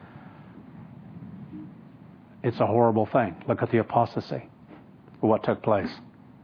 It's a horrible thing. Look at the apostasy, what took place.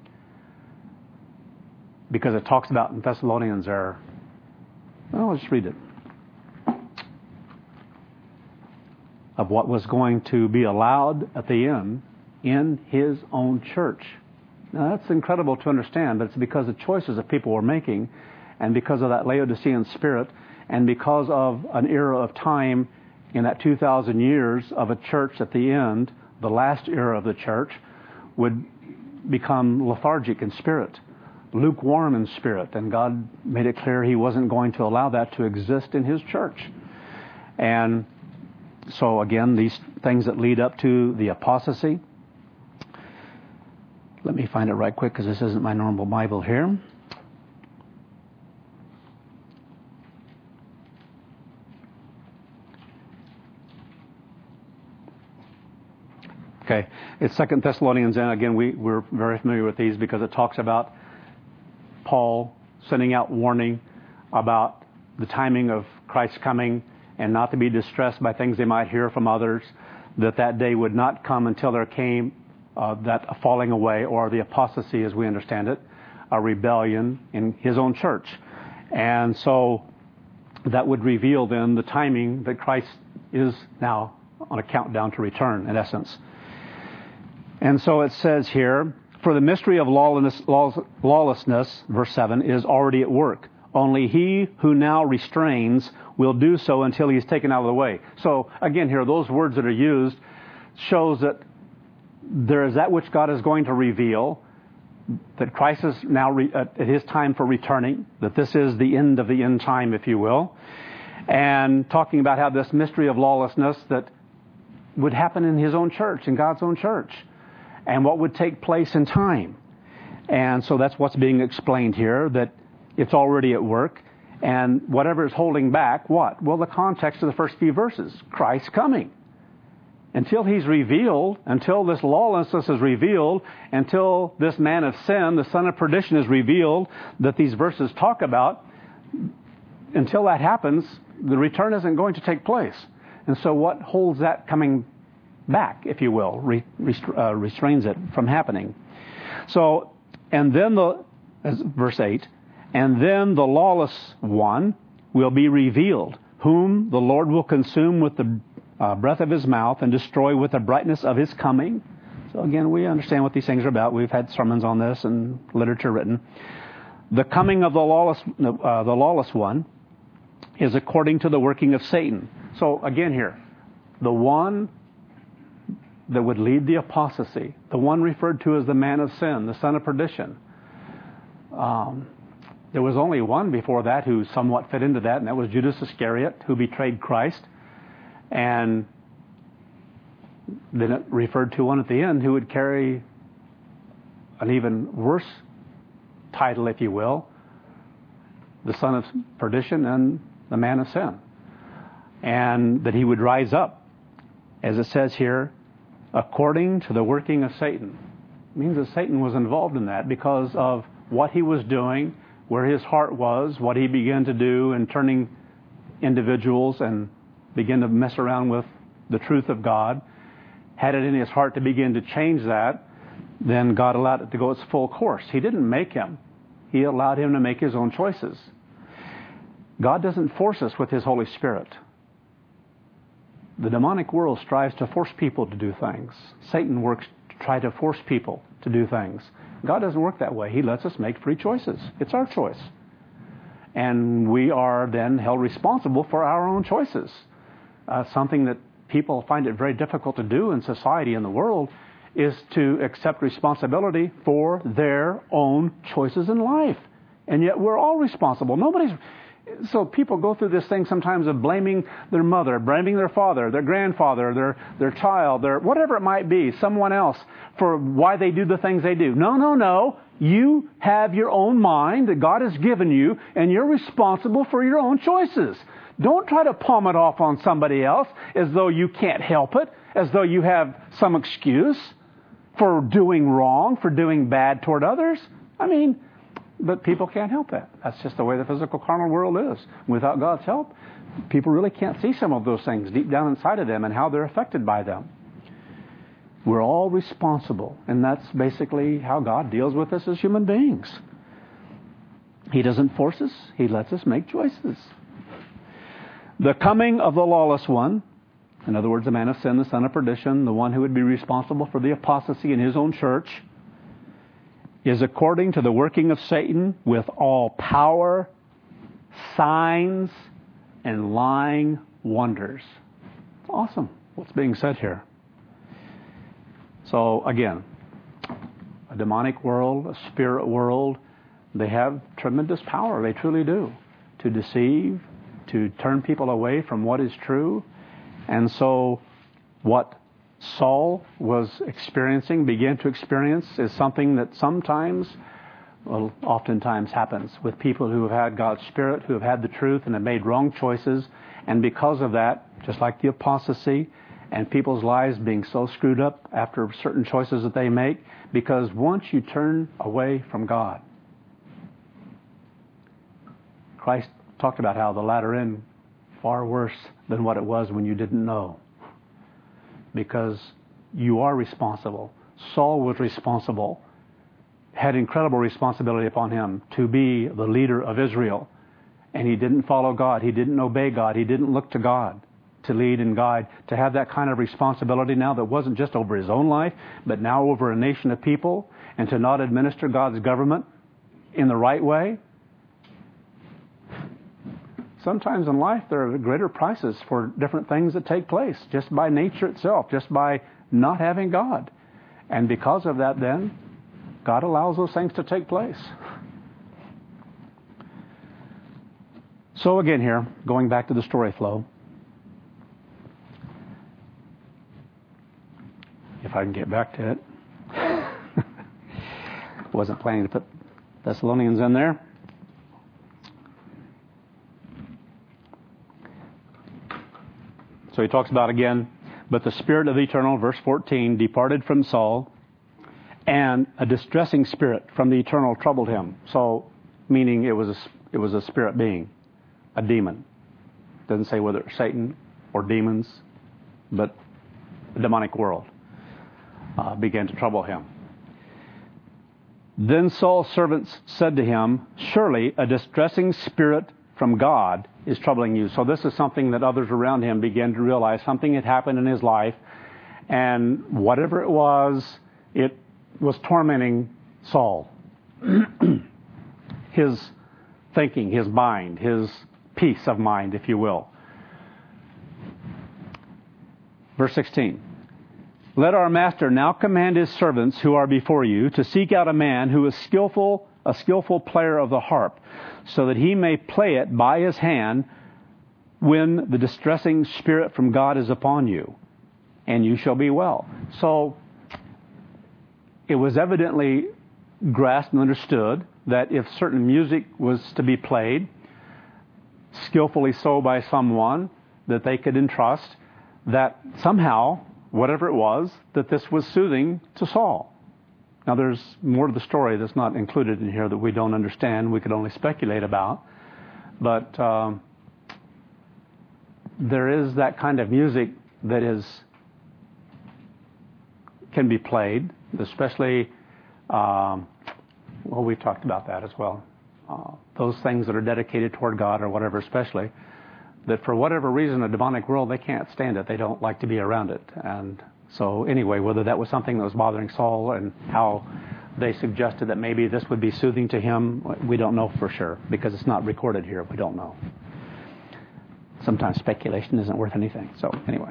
Because it talks about in Thessalonians there. Well, let's read it. of what was going to be allowed at the end in His own church. Now that's incredible to understand, but it's because of choices that people were making, and because of that Laodicean spirit, and because of an era of time in that two thousand years of a church at the end, the last era of the church, would become lethargic in spirit, lukewarm in spirit, and God made it clear He wasn't going to allow that to exist in His church. And so again, these things that lead up to the apostasy. Let me find it right quick because this isn't my normal Bible here. Okay, it's Second Thessalonians, and again, we, we're very familiar with these because it talks about Paul sending out warning about the timing of Christ's coming and not to be distressed by things they might hear from others, that that day would not come until there came uh, that falling away, or the apostasy as we understand it, a rebellion in His own church. And so that would reveal then the timing that Christ is now on a countdown to return, in essence. And so it says here, for the mystery of lawlessness, lawlessness, verse seven, is already at work. Only he who now restrains will do so until he is taken out of the way. So again here, those words that are used shows that there is that which God is going to reveal, that Christ is now re- at His time for returning, that this is the end of the end time, if you will. And talking about how this mystery of lawlessness that would happen in His own church, in God's own church, and what would take place in time. And so that's what's being explained here, that it's already at work. And whatever is holding back, what? Well, the context of the first few verses, Christ's coming. Until He's revealed, until this lawlessness is revealed, until this man of sin, the son of perdition, is revealed, that these verses talk about, until that happens, the return isn't going to take place. And so what holds that coming back, if you will, re, uh, restrains it from happening? So, and then the, as verse eight, and then the lawless one will be revealed, whom the Lord will consume with the uh, breath of His mouth and destroy with the brightness of His coming. So again, we understand what these things are about. We've had sermons on this and literature written. The coming of the lawless, uh, the lawless one is according to the working of Satan. So again here, the one that would lead the apostasy, the one referred to as the man of sin, the son of perdition. Um, there was only one before that who somewhat fit into that, and that was Judas Iscariot, who betrayed Christ. And then it referred to one at the end who would carry an even worse title, if you will, the son of perdition and the man of sin. And that he would rise up, as it says here, according to the working of Satan. It means that Satan was involved in that because of what he was doing, where his heart was, what he began to do in turning individuals and begin to mess around with the truth of God. Had it in his heart to begin to change that, then God allowed it to go its full course. He didn't make him. He allowed him to make his own choices. God doesn't force us with His Holy Spirit. The demonic world strives to force people to do things. Satan works to try to force people to do things. God doesn't work that way. He lets us make free choices. It's our choice. And we are then held responsible for our own choices. Uh, something that people find it very difficult to do in society and the world is to accept responsibility for their own choices in life. And yet we're all responsible. Nobody's... So people go through this thing sometimes of blaming their mother, blaming their father, their grandfather, their, their child, their whatever it might be, someone else, for why they do the things they do. No, no, no. You have your own mind that God has given you, and you're responsible for your own choices. Don't try to palm it off on somebody else as though you can't help it, as though you have some excuse for doing wrong, for doing bad toward others. I mean... But people can't help that. That's just the way the physical carnal world is. Without God's help, people really can't see some of those things deep down inside of them and how they're affected by them. We're all responsible, and that's basically how God deals with us as human beings. He doesn't force us. He lets us make choices. The coming of the lawless one in other words, the man of sin, the son of perdition, the one who would be responsible for the apostasy in his own church, is according to the working of Satan with all power, signs, and lying wonders. It's awesome what's being said here. So again, a demonic world, a spirit world, they have tremendous power. They truly do. To deceive, to turn people away from what is true. And so what Saul was experiencing, began to experience, is something that sometimes, well, oftentimes happens with people who have had God's Spirit, who have had the truth and have made wrong choices. And because of that, just like the apostasy and people's lives being so screwed up after certain choices that they make, because once you turn away from God, Christ talked about how the latter end far worse than what it was when you didn't know. Because you are responsible. Saul was responsible, had incredible responsibility upon him to be the leader of Israel. And he didn't follow God. He didn't obey God. He didn't look to God to lead and guide, to have that kind of responsibility now that wasn't just over his own life, but now over a nation of people, and to not administer God's government in the right way. Sometimes in life there are greater prices for different things that take place just by nature itself, just by not having God. And because of that then, God allows those things to take place. So again here, going back to the story flow, if I can get back to it. Wasn't planning to put Thessalonians in there. So he talks about again, but the Spirit of the Eternal, verse fourteen, departed from Saul, and a distressing spirit from the Eternal troubled him. So, meaning it was a, it was a spirit being, a demon. Doesn't say whether it's Satan or demons, but the demonic world uh, began to trouble him. Then Saul's servants said to him, surely a distressing spirit from God is troubling you. So this is something that others around him began to realize. Something had happened in his life, and whatever it was, it was tormenting Saul. His thinking, his mind, his peace of mind, if you will. Verse sixteen. Let our master now command his servants who are before you to seek out a man who is skillful, a skillful player of the harp, so that he may play it by his hand when the distressing spirit from God is upon you, and you shall be well. So it was evidently grasped and understood that if certain music was to be played, skillfully so by someone that they could entrust, that somehow, whatever it was, that this was soothing to Saul. Now there's more to the story that's not included in here that we don't understand, we could only speculate about. But um, there is that kind of music that is can be played, especially, um, well, we've talked about that as well. Uh, those things that are dedicated toward God or whatever, especially, that for whatever reason, a demonic world, they can't stand it. They don't like to be around it. And so anyway, whether that was something that was bothering Saul and how they suggested that maybe this would be soothing to him, we don't know for sure because it's not recorded here. We don't know. Sometimes speculation isn't worth anything. So anyway.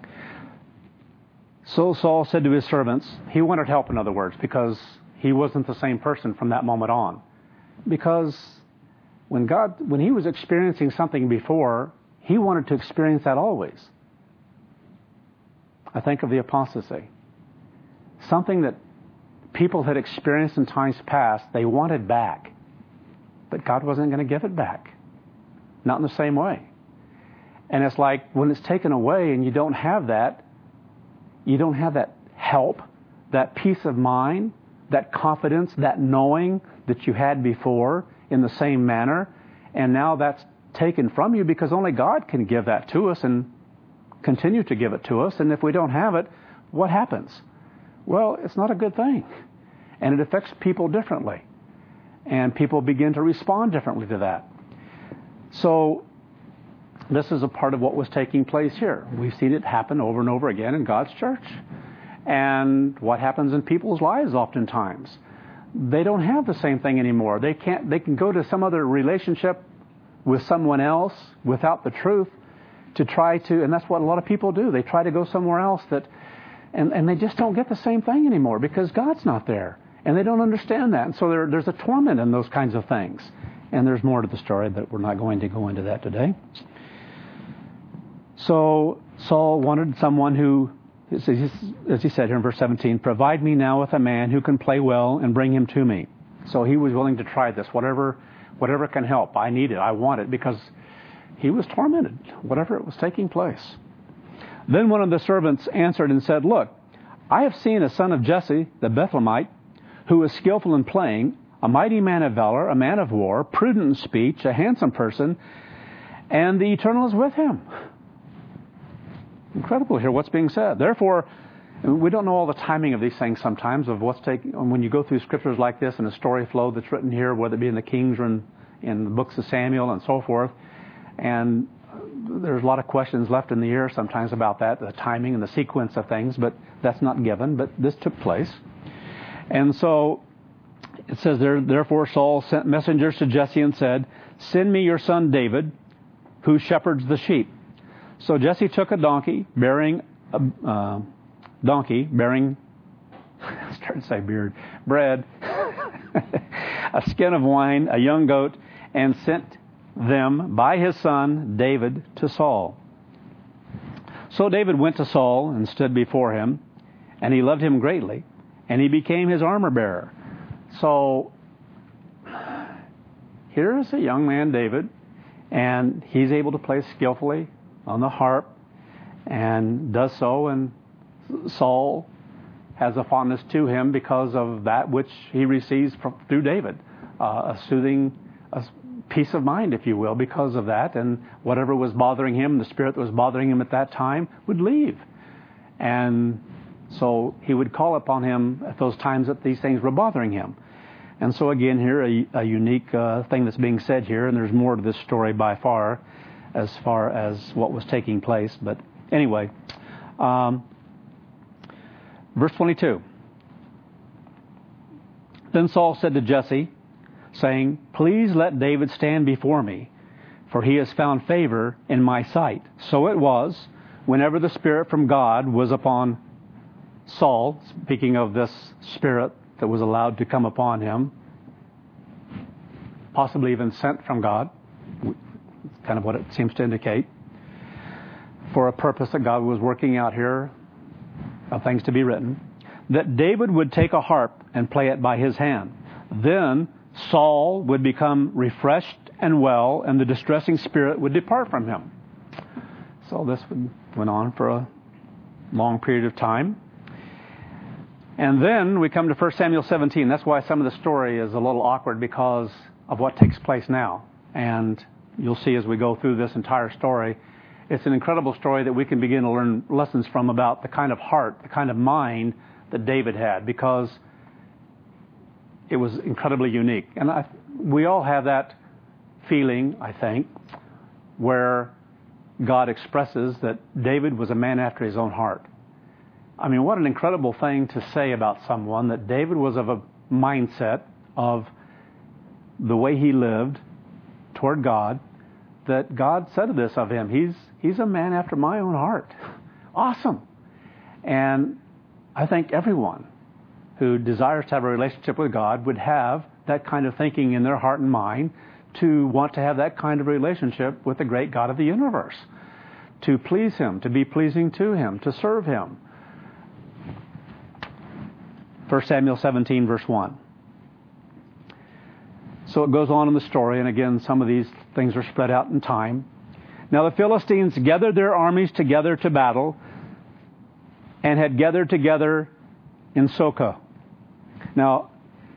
So Saul said to his servants, he wanted help, in other words, because he wasn't the same person from that moment on. Because when God, when he was experiencing something before, he wanted to experience that always. I think of the apostasy. Something that people had experienced in times past, they wanted back. But God wasn't going to give it back. Not in the same way. And it's like when it's taken away and you don't have that, you don't have that help, that peace of mind, that confidence, that knowing that you had before in the same manner. And now that's taken from you because only God can give that to us and continue to give it to us. And if we don't have it, what happens? Well, it's not a good thing. And it affects people differently. And people begin to respond differently to that. So this is a part of what was taking place here. We've seen it happen over and over again in God's church. And what happens in people's lives oftentimes. They don't have the same thing anymore. They can't. They can go to some other relationship with someone else without the truth to try to, and that's what a lot of people do. They try to go somewhere else that, and, and they just don't get the same thing anymore because God's not there. And they don't understand that. And so there, there's a torment in those kinds of things. And there's more to the story, but we're not going to go into that today. So Saul wanted someone who, as he said here in verse seventeen, provide me now with a man who can play well and bring him to me. So he was willing to try this. Whatever, whatever can help. I need it. I want it because he was tormented, whatever it was taking place. Then one of the servants answered and said, look, I have seen a son of Jesse, the Bethlehemite, who is skillful in playing, a mighty man of valor, a man of war, prudent in speech, a handsome person, and the Eternal is with him. Incredible here what's being said. Therefore, we don't know all the timing of these things sometimes, of what's taking, when you go through scriptures like this and a story flow that's written here, whether it be in the Kings or in, in the books of Samuel and so forth. And there's a lot of questions left in the air sometimes about that, the timing and the sequence of things, but that's not given. But this took place. And so it says there, therefore Saul sent messengers to Jesse and said, send me your son David, who shepherds the sheep. So Jesse took a donkey bearing a uh, donkey bearing I started to say beard bread, a skin of wine, a young goat, and sent them by his son David to Saul. So David went to Saul and stood before him, and he loved him greatly, and he became his armor bearer. So here is a young man, David, and he's able to play skillfully on the harp and does so, and Saul has a fondness to him because of that which he receives from, through David, uh, a soothing a peace of mind, if you will, because of that, and whatever was bothering him, the spirit that was bothering him at that time, would leave. And so he would call upon him at those times that these things were bothering him. And so again here, a, a unique uh, thing that's being said here, and there's more to this story by far, as far as what was taking place. But anyway, um, verse twenty-two. Then Saul said to Jesse, saying, please let David stand before me, for he has found favor in my sight. So it was, whenever the Spirit from God was upon Saul, speaking of this Spirit that was allowed to come upon him, possibly even sent from God, kind of what it seems to indicate, for a purpose that God was working out here, of things to be written, that David would take a harp and play it by his hand. Then Saul would become refreshed and well, and the distressing spirit would depart from him. So this went on for a long period of time. And then we come to First Samuel seventeen. That's why some of the story is a little awkward, because of what takes place now. And you'll see as we go through this entire story, it's an incredible story that we can begin to learn lessons from about the kind of heart, the kind of mind that David had, because it was incredibly unique. And I, we all have that feeling, I think, where God expresses that David was a man after his own heart. I mean, what an incredible thing to say about someone, that David was of a mindset of the way he lived toward God, that God said this of him, he's he's a man after my own heart. Awesome. And I think everyone who desires to have a relationship with God would have that kind of thinking in their heart and mind, to want to have that kind of relationship with the great God of the universe, to please Him, to be pleasing to Him, to serve Him. First Samuel seventeen, verse one. So it goes on in the story, and again, some of these things are spread out in time. Now the Philistines gathered their armies together to battle, and had gathered together in Soka. Now,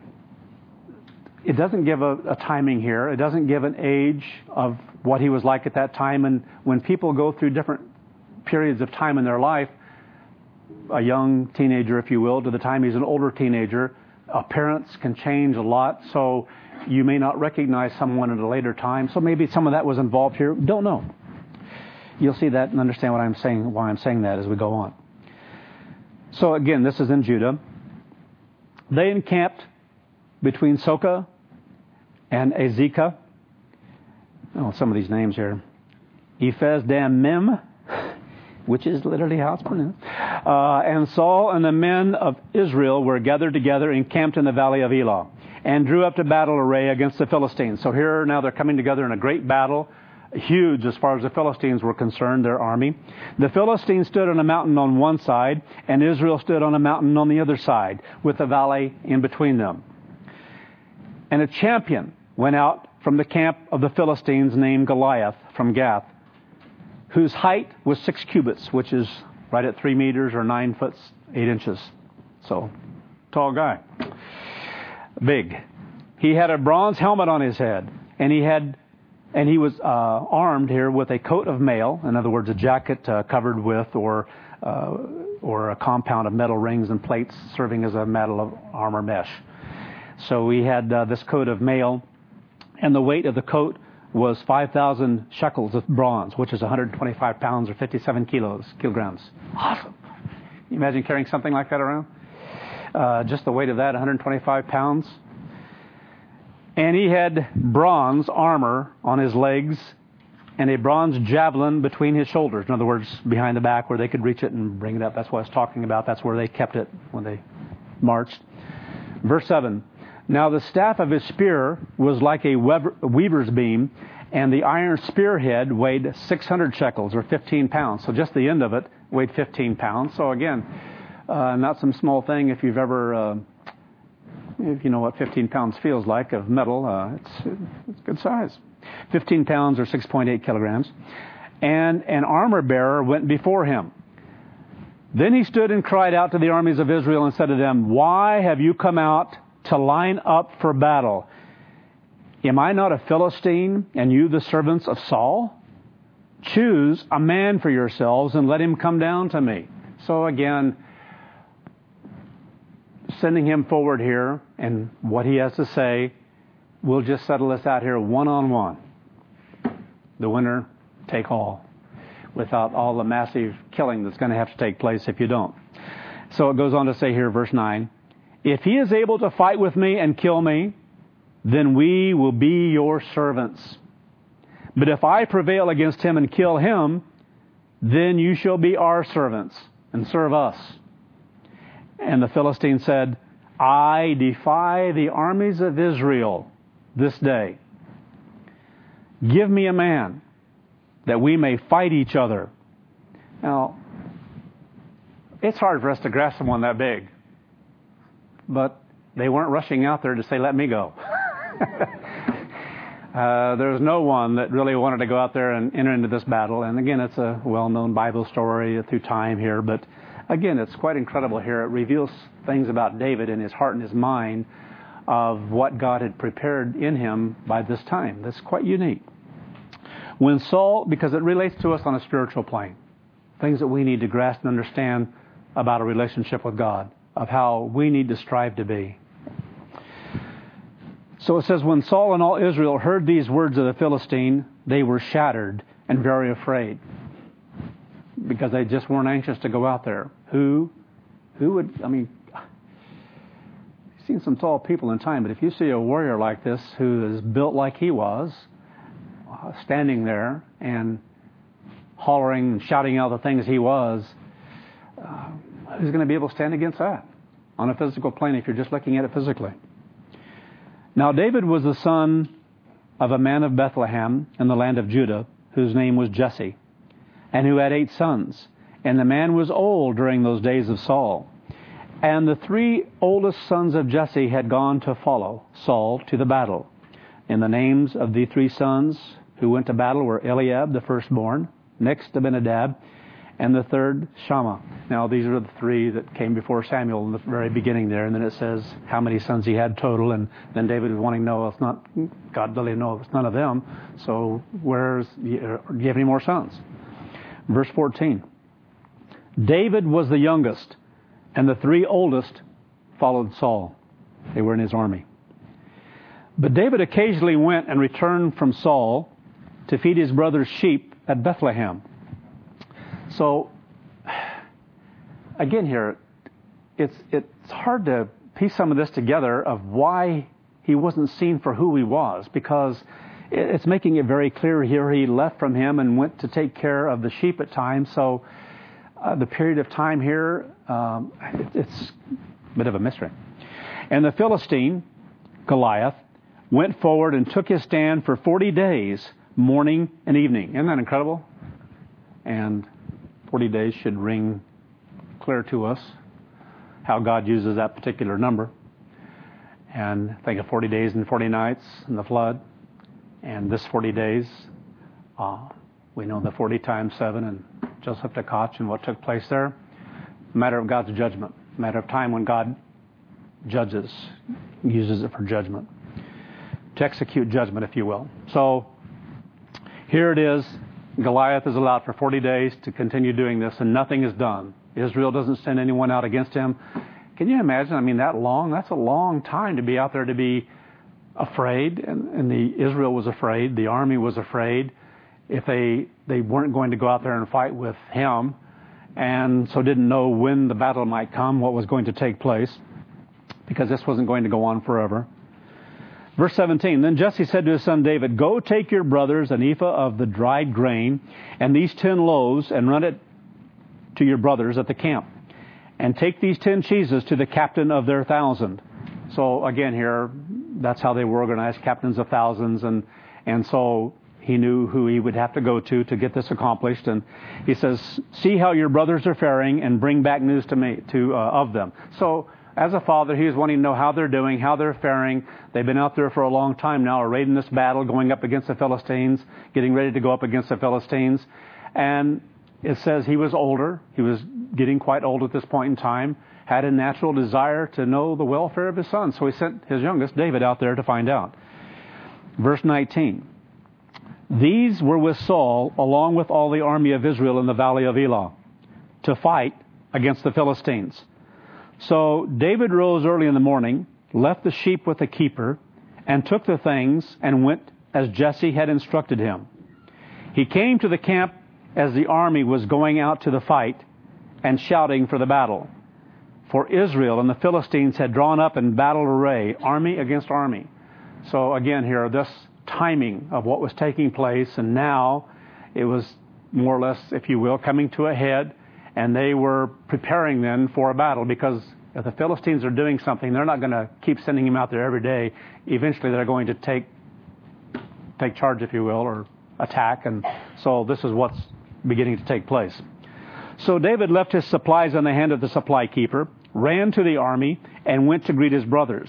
it doesn't give a, a timing here. It doesn't give an age of what he was like at that time. And when people go through different periods of time in their life, a young teenager, if you will, to the time he's an older teenager, appearance can change a lot. So you may not recognize someone at a later time. So maybe some of that was involved here. Don't know. you'll see that and understand what I'm saying, why I'm saying that as we go on. So again, this is in Judah. They encamped between Soka and Azekah. Oh, some of these names here. Ephes Dammim, which is literally how it's pronounced. Uh, and Saul and the men of Israel were gathered together, encamped in the valley of Elah, and drew up to battle array against the Philistines. So here now they're coming together in a great battle, huge as far as the Philistines were concerned, their army. The Philistines stood on a mountain on one side, and Israel stood on a mountain on the other side, with the valley in between them. And a champion went out from the camp of the Philistines named Goliath from Gath, whose height was six cubits, which is right at three meters or nine foot eight inches. So, tall guy. Big. He had a bronze helmet on his head, and he had, and he was uh, armed here with a coat of mail. In other words, a jacket uh, covered with, or uh, or a compound of metal rings and plates serving as a metal of armor mesh. So he had uh, this coat of mail, and the weight of the coat was five thousand shekels of bronze, which is one hundred twenty-five pounds or fifty-seven kilos, kilograms. Awesome. Can you imagine carrying something like that around? Uh, just the weight of that, one hundred twenty-five pounds. And he had bronze armor on his legs and a bronze javelin between his shoulders. In other words, behind the back where they could reach it and bring it up. That's what I was talking about. That's where they kept it when they marched. Verse seven. Now the staff of his spear was like a weaver's beam, and the iron spearhead weighed six hundred shekels, or fifteen pounds. So just the end of it weighed fifteen pounds. So again, uh, not some small thing if you've ever, uh, if you know what fifteen pounds feels like of metal. Uh, it's, it's good size. fifteen pounds or six point eight kilograms. And an armor bearer went before him. Then he stood and cried out to the armies of Israel and said to them, "Why have you come out to line up for battle? Am I not a Philistine, and you the servants of Saul? Choose a man for yourselves and let him come down to me." So again, sending him forward here, and what he has to say, we'll just settle this out here one-on-one. The winner take all, without all the massive killing that's going to have to take place if you don't. So it goes on to say here, verse nine, "If he is able to fight with me and kill me, then we will be your servants. But if I prevail against him and kill him, then you shall be our servants and serve us." And the Philistine said, "I defy the armies of Israel this day. Give me a man that we may fight each other." Now, it's hard for us to grasp someone that big. But they weren't rushing out there to say, "Let me go." uh, there's no one that really wanted to go out there and enter into this battle. And again, it's a well-known Bible story through time here. But again, it's quite incredible here. It reveals things about David and his heart and his mind of what God had prepared in him by this time. That's quite unique. When Saul, because it relates to us on a spiritual plane, things that we need to grasp and understand about a relationship with God, of how we need to strive to be. So it says, when Saul and all Israel heard these words of the Philistine, they were shattered and very afraid, because they just weren't anxious to go out there. Who, who would, I mean, I've seen some tall people in time, but if you see a warrior like this who is built like he was, uh, standing there and hollering and shouting out the things he was, uh, who's going to be able to stand against that on a physical plane if you're just looking at it physically? Now David was the son of a man of Bethlehem in the land of Judah, whose name was Jesse, and who had eight sons. And the man was old during those days of Saul. And the three oldest sons of Jesse had gone to follow Saul to the battle. And the names of the three sons who went to battle were Eliab, the firstborn, next Abinadab, and the third, Shammah. Now, these are the three that came before Samuel in the very beginning there. And then it says how many sons he had total. And then David was wanting to know, well, it's not, God doesn't know it's none of them. So where's, do you have any more sons? Verse fourteen. David was the youngest, and the three oldest followed Saul. They were in his army. But David occasionally went and returned from Saul to feed his brother's sheep at Bethlehem. So, again here, it's it's hard to piece some of this together of why he wasn't seen for who he was, because it's making it very clear here he left from him and went to take care of the sheep at times. So uh, the period of time here, um, it, it's a bit of a mystery. And the Philistine, Goliath, went forward and took his stand for forty days, morning and evening. Isn't that incredible? And forty days should ring clear to us how God uses that particular number. And think of forty days and forty nights in the flood. And this forty days, uh, we know the forty times seven and Joseph Tkach and what took place there. A matter of God's judgment. A matter of time when God judges, uses it for judgment. To execute judgment, if you will. So, here it is. Goliath is allowed for forty days to continue doing this, and nothing is done. Israel doesn't send anyone out against him. Can you imagine? I mean, that long? That's a long time to be out there to be afraid, and, and the Israel was afraid. The army was afraid. If they they weren't going to go out there and fight with him, and so didn't know when the battle might come, what was going to take place, because this wasn't going to go on forever. Verse seventeen, then Jesse said to his son David, go take your brothers an ephah of the dried grain and these ten loaves and run it to your brothers at the camp. And take these ten cheeses to the captain of their thousand. So again here, that's how they were organized, captains of thousands. And, and so he knew who he would have to go to to get this accomplished. And he says, see how your brothers are faring and bring back news to me to uh, of them. So as a father, he was wanting to know how they're doing, how they're faring. They've been out there for a long time now, arrayed in this battle, going up against the Philistines, getting ready to go up against the Philistines. And it says he was older. He was getting quite old at this point in time, had a natural desire to know the welfare of his son. So he sent his youngest, David, out there to find out. Verse nineteen. These were with Saul, along with all the army of Israel in the valley of Elah, to fight against the Philistines. So David rose early in the morning, left the sheep with the keeper, and took the things and went as Jesse had instructed him. He came to the camp as the army was going out to the fight and shouting for the battle. For Israel and the Philistines had drawn up in battle array, army against army. So again here, this timing of what was taking place, and now it was more or less, if you will, coming to a head, and they were preparing then for a battle, because if the Philistines are doing something, they're not going to keep sending him out there every day. Eventually they're going to take take charge, if you will, or attack, and so this is what's beginning to take place. So David left his supplies in the hand of the supply keeper, ran to the army, and went to greet his brothers.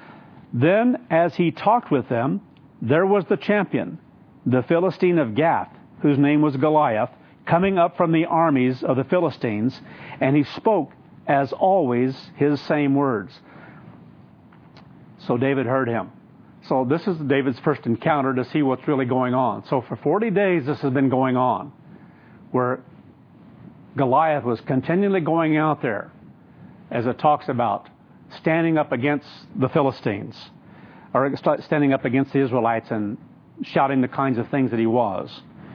Then, as he talked with them, there was the champion, the Philistine of Gath, whose name was Goliath, coming up from the armies of the Philistines, and he spoke, as always, his same words. So David heard him. So this is David's first encounter to see what's really going on. So for forty days this has been going on, where Goliath was continually going out there, as it talks about, standing up against the Philistines, or standing up against the Israelites and shouting the kinds of things that he was,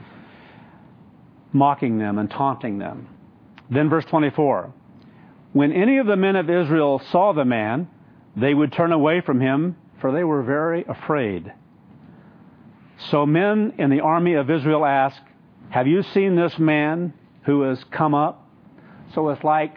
mocking them and taunting them. Then verse twenty-four, when any of the men of Israel saw the man, they would turn away from him, for they were very afraid. So men in the army of Israel asked, have you seen this man who has come up? So it's like,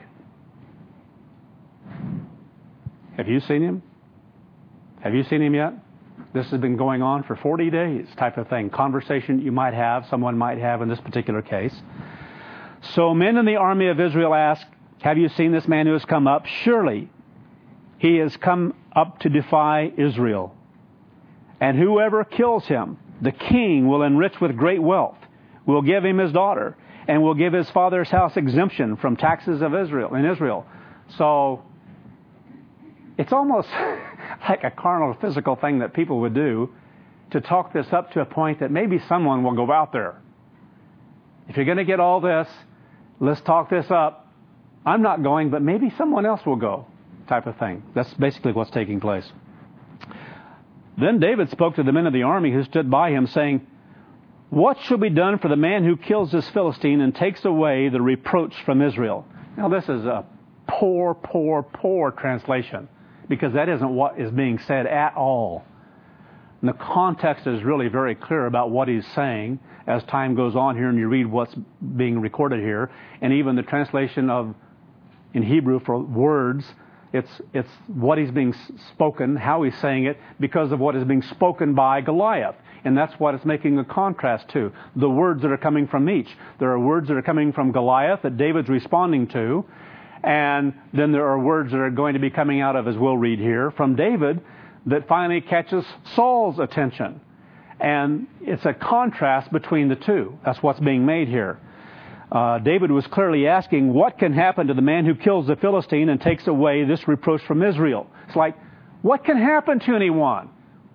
have you seen him? Have you seen him yet? This has been going on for forty days type of thing. Conversation you might have, someone might have in this particular case. So men in the army of Israel asked, have you seen this man who has come up? Surely he has come up to defy Israel. And whoever kills him, the king will enrich with great wealth, will give him his daughter, and will give his father's house exemption from taxes of Israel in Israel. So it's almost like a carnal, physical thing that people would do to talk this up to a point that maybe someone will go out there. If you're going to get all this, let's talk this up. I'm not going, but maybe someone else will go, type of thing. That's basically what's taking place. Then David spoke to the men of the army who stood by him, saying, What shall be done for the man who kills this Philistine and takes away the reproach from Israel? Now, this is a poor, poor, poor translation, because that isn't what is being said at all. And the context is really very clear about what he's saying as time goes on here and you read what's being recorded here. And even the translation of, in Hebrew for words, it's, it's what he's being spoken, how he's saying it, because of what is being spoken by Goliath. And that's what it's making a contrast to. The words that are coming from each. There are words that are coming from Goliath that David's responding to. And then there are words that are going to be coming out of, as we'll read here, from David that finally catches Saul's attention. And it's a contrast between the two. That's what's being made here. Uh, David was clearly asking, what can happen to the man who kills the Philistine and takes away this reproach from Israel? It's like, what can happen to anyone?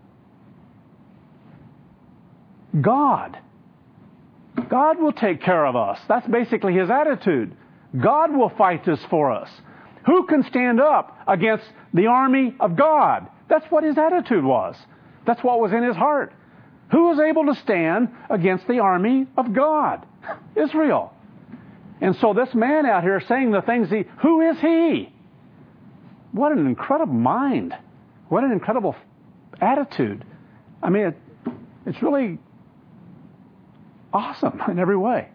God. God will take care of us. That's basically his attitude. God will fight this for us. Who can stand up against the army of God? That's what his attitude was. That's what was in his heart. Who was able to stand against the army of God? Israel. And so this man out here saying the things he, who is he? What an incredible mind. What an incredible attitude. I mean, it, it's really awesome in every way.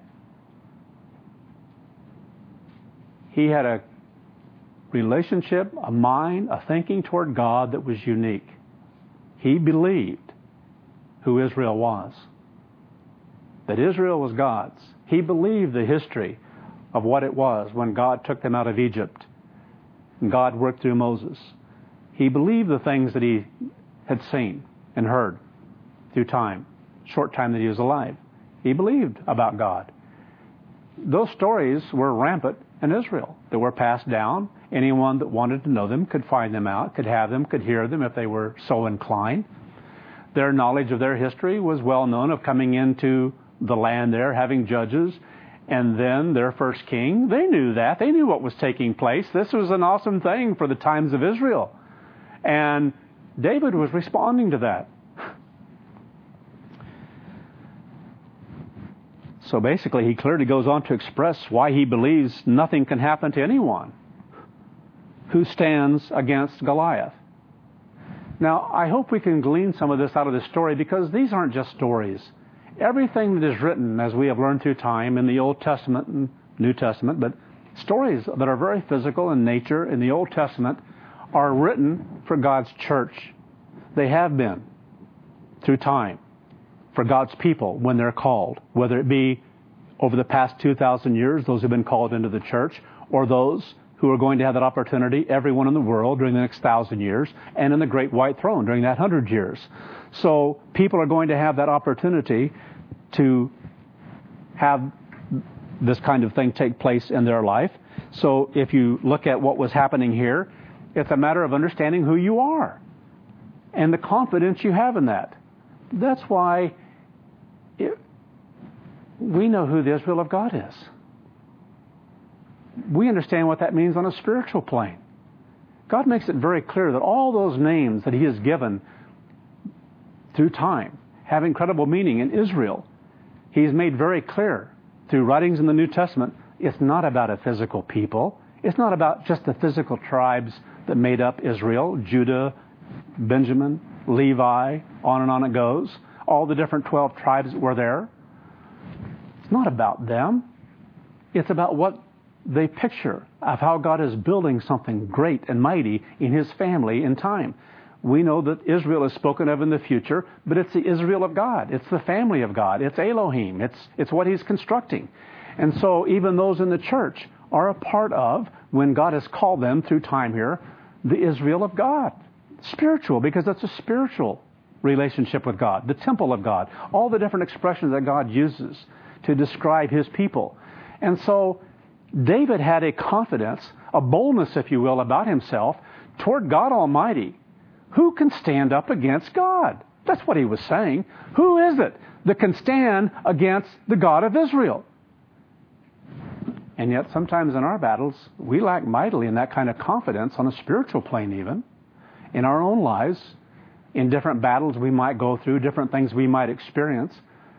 He had a relationship, a mind, a thinking toward God that was unique. He believed who Israel was. That Israel was God's. He believed the history of what it was when God took them out of Egypt and God worked through Moses. He believed the things that he had seen and heard through time, short time that he was alive. He believed about God. Those stories were rampant in Israel. They were passed down. Anyone that wanted to know them could find them out, could have them, could hear them if they were so inclined. Their knowledge of their history was well known, of coming into the land there, having judges, and then their first king. They knew that. They knew what was taking place. This was an awesome thing for the times of Israel. And David was responding to that. So basically, he clearly goes on to express why he believes nothing can happen to anyone who stands against Goliath. Now, I hope we can glean some of this out of this story, because these aren't just stories. Everything that is written, as we have learned through time in the Old Testament and New Testament, but stories that are very physical in nature in the Old Testament are written for God's church. They have been through time for God's people when they're called, whether it be over the past two thousand years, those who have been called into the church, or those who are going to have that opportunity, everyone in the world during the next thousand years, and in the great white throne during that hundred years. So people are going to have that opportunity to have this kind of thing take place in their life. So if you look at what was happening here, it's a matter of understanding who you are and the confidence you have in that. That's why it, we know who the Israel of God is. We understand what that means on a spiritual plane. God makes it very clear that all those names that he has given through time have incredible meaning. In Israel, he's made very clear through writings in the New Testament, it's not about a physical people. It's not about just the physical tribes that made up Israel, Judah, Benjamin, Levi, on and on it goes. All the different twelve tribes that were there. It's not about them. It's about what they picture of how God is building something great and mighty in his family in time. We know that Israel is spoken of in the future, but it's the Israel of God. It's the family of God. It's Elohim. It's, it's what he's constructing. And so even those in the church are a part of, when God has called them through time here, the Israel of God. Spiritual, because it's a spiritual relationship with God, the temple of God, all the different expressions that God uses to describe his people. And so David had a confidence, a boldness, if you will, about himself toward God Almighty. Who can stand up against God? That's what he was saying. Who is it that can stand against the God of Israel? And yet sometimes in our battles, we lack mightily in that kind of confidence on a spiritual plane even. In our own lives, in different battles we might go through, different things we might experience.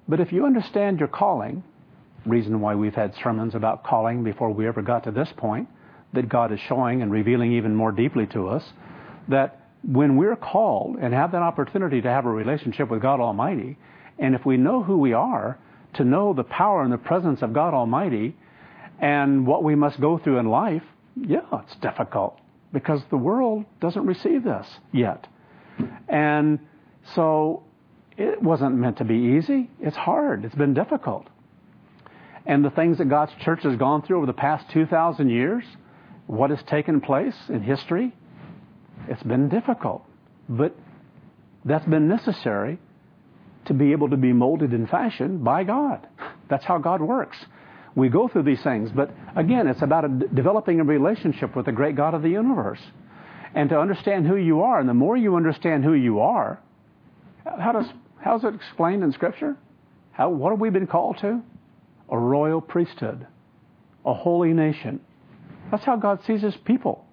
But if you understand your calling, reason why we've had sermons about calling before we ever got to this point, that God is showing and revealing even more deeply to us, that when we're called and have that opportunity to have a relationship with God Almighty, and if we know who we are, to know the power and the presence of God Almighty and what we must go through in life, yeah, it's difficult because the world doesn't receive this yet. And so it wasn't meant to be easy. It's hard. It's been difficult. And the things that God's church has gone through over the past two thousand years, what has taken place in history, it's been difficult. But that's been necessary to be able to be molded and fashioned by God. That's how God works. We go through these things. But again, it's about a, developing a relationship with the great God of the universe. And to understand who you are. And the more you understand who you are, how does how's it explained in Scripture? How what have we been called to? A royal priesthood. A holy nation. That's how God sees His people.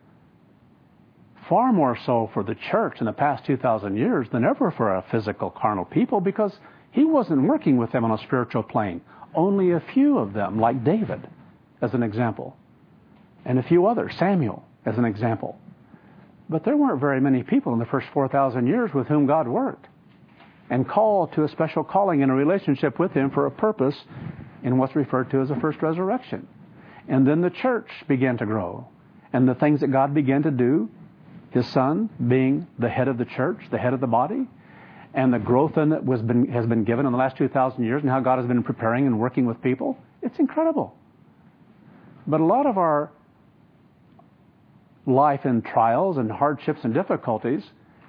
Far more so for the church in the past two thousand years than ever for a physical, carnal people, because He wasn't working with them on a spiritual plane. Only a few of them, like David, as an example. And a few others, Samuel, as an example. But there weren't very many people in the first four thousand years with whom God worked and called to a special calling in a relationship with Him for a purpose in what's referred to as the first resurrection. And then the church began to grow. And the things that God began to do, His Son being the head of the church, the head of the body, and the growth in it was been, has been given in the last two thousand years, and how God has been preparing and working with people, it's incredible. But a lot of our life in trials and hardships and difficulties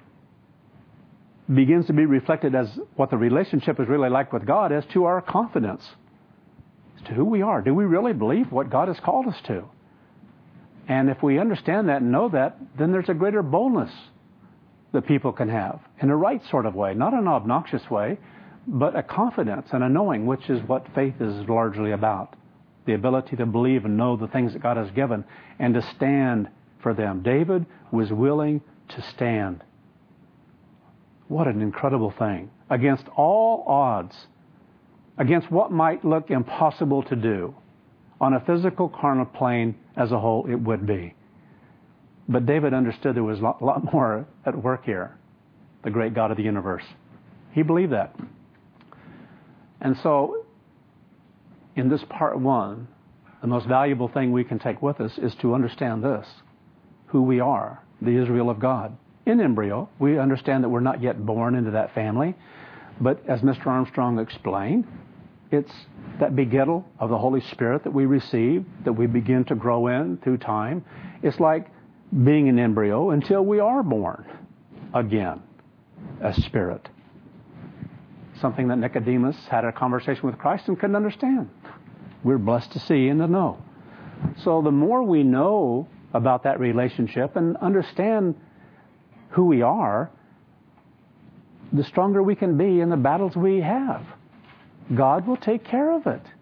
begins to be reflected as what the relationship is really like with God as to our confidence, as to who we are. Do we really believe what God has called us to? And if we understand that and know that, then there's a greater boldness that people can have in a right sort of way, not an obnoxious way, but a confidence and a knowing, which is what faith is largely about. The ability to believe and know the things that God has given and to stand for them. David was willing to stand. What an incredible thing. Against all odds, against what might look impossible to do, on a physical, carnal plane as a whole, it would be. But David understood there was a lot, lot more at work here, the great God of the universe. He believed that. And so, in this part one, the most valuable thing we can take with us is to understand this, who we are, the Israel of God. In embryo, we understand that we're not yet born into that family, but as Mister Armstrong explained, it's that begettal of the Holy Spirit that we receive, that we begin to grow in through time. It's like being an embryo until we are born again, a spirit. Something that Nicodemus had a conversation with Christ and couldn't understand. We're blessed to see and to know. So the more we know about that relationship and understand who we are, the stronger we can be in the battles we have. God will take care of it.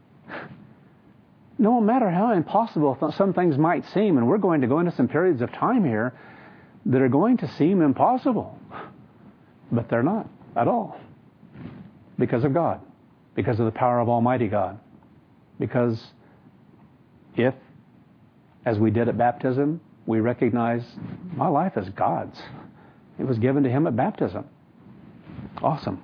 No matter how impossible some things might seem, and we're going to go into some periods of time here that are going to seem impossible, but they're not at all. Because of God. Because of the power of Almighty God. Because if, as we did at baptism, we recognize my life is God's. It was given to Him at baptism. Awesome.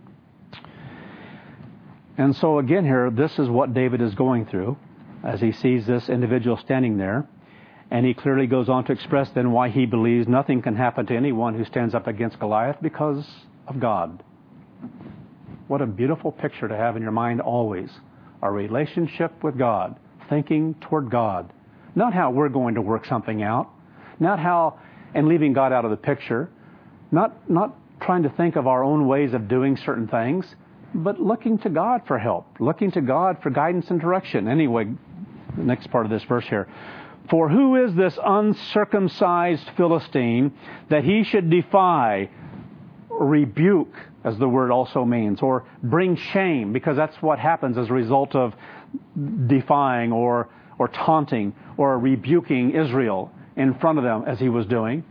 And so again here, this is what David is going through as he sees this individual standing there. And he clearly goes on to express then why he believes nothing can happen to anyone who stands up against Goliath because of God. What a beautiful picture to have in your mind always. Our relationship with God, thinking toward God. Not how we're going to work something out. Not how, and leaving God out of the picture. Not, not trying to think of our own ways of doing certain things, but looking to God for help. Looking to God for guidance and direction. Anyway, the next part of this verse here. For who is this uncircumcised Philistine that he should defy, rebuke, as the word also means, or bring shame, because that's what happens as a result of defying or or taunting or rebuking Israel in front of them as he was doing.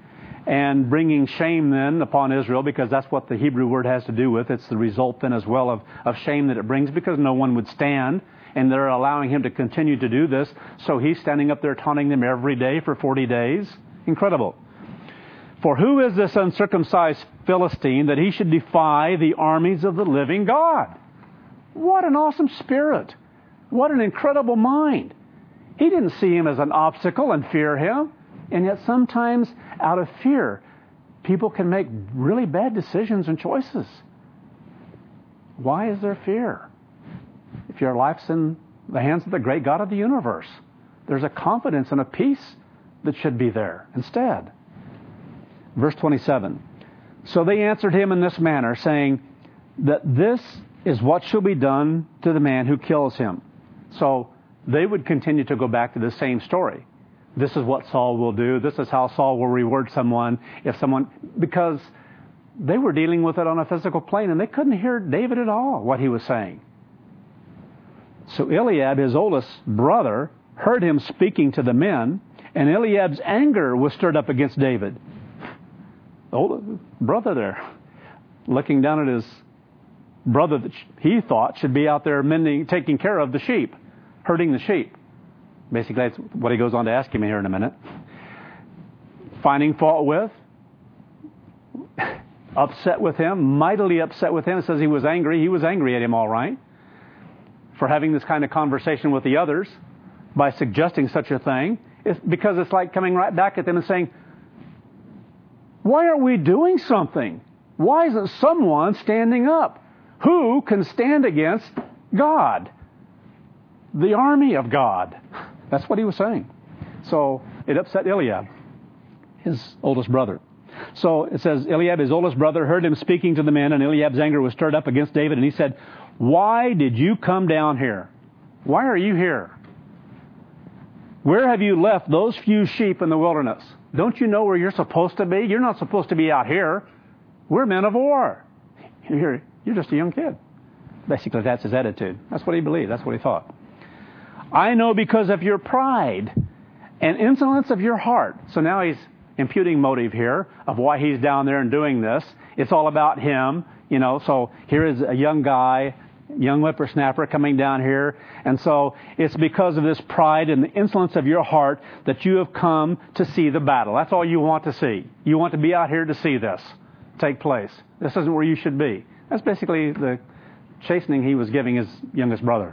and bringing shame then upon Israel, because that's what the Hebrew word has to do with. It's the result then as well of, of shame that it brings, because no one would stand, and they're allowing him to continue to do this. So he's standing up there taunting them every day for forty days. Incredible. For who is this uncircumcised Philistine that he should defy the armies of the living God? What an awesome spirit. What an incredible mind. He didn't see him as an obstacle and fear him. And yet sometimes out of fear, people can make really bad decisions and choices. Why is there fear? If your life's in the hands of the great God of the universe, there's a confidence and a peace that should be there instead. Verse twenty-seven. So they answered him in this manner, saying that this is what shall be done to the man who kills him. So they would continue to go back to the same story. This is what Saul will do. This is how Saul will reward someone if someone, because they were dealing with it on a physical plane and they couldn't hear David at all, what he was saying. So Eliab, his oldest brother, heard him speaking to the men, and Eliab's anger was stirred up against David. The old brother there, looking down at his brother that he thought should be out there mending, taking care of the sheep, herding the sheep. Basically, that's what he goes on to ask him here in a minute. Finding fault with, upset with him, mightily upset with him. It says he was angry. He was angry at him, all right, for having this kind of conversation with the others by suggesting such a thing. It's because it's like coming right back at them and saying, why aren't we doing something? Why isn't someone standing up? Who can stand against God? The army of God. That's what he was saying. So it upset Eliab, his oldest brother. So it says, Eliab, his oldest brother, heard him speaking to the men, and Eliab's anger was stirred up against David, and he said, why did you come down here? Why are you here? Where have you left those few sheep in the wilderness? Don't you know where you're supposed to be? You're not supposed to be out here. We're men of war. You're, you're just a young kid. Basically, that's his attitude. That's what he believed. That's what he thought. I know because of your pride and insolence of your heart. So now he's imputing motive here of why he's down there and doing this. It's all about him, you know. So here is a young guy, young whippersnapper coming down here. And so it's because of this pride and the insolence of your heart that you have come to see the battle. That's all you want to see. You want to be out here to see this take place. This isn't where you should be. That's basically the chastening he was giving his youngest brother.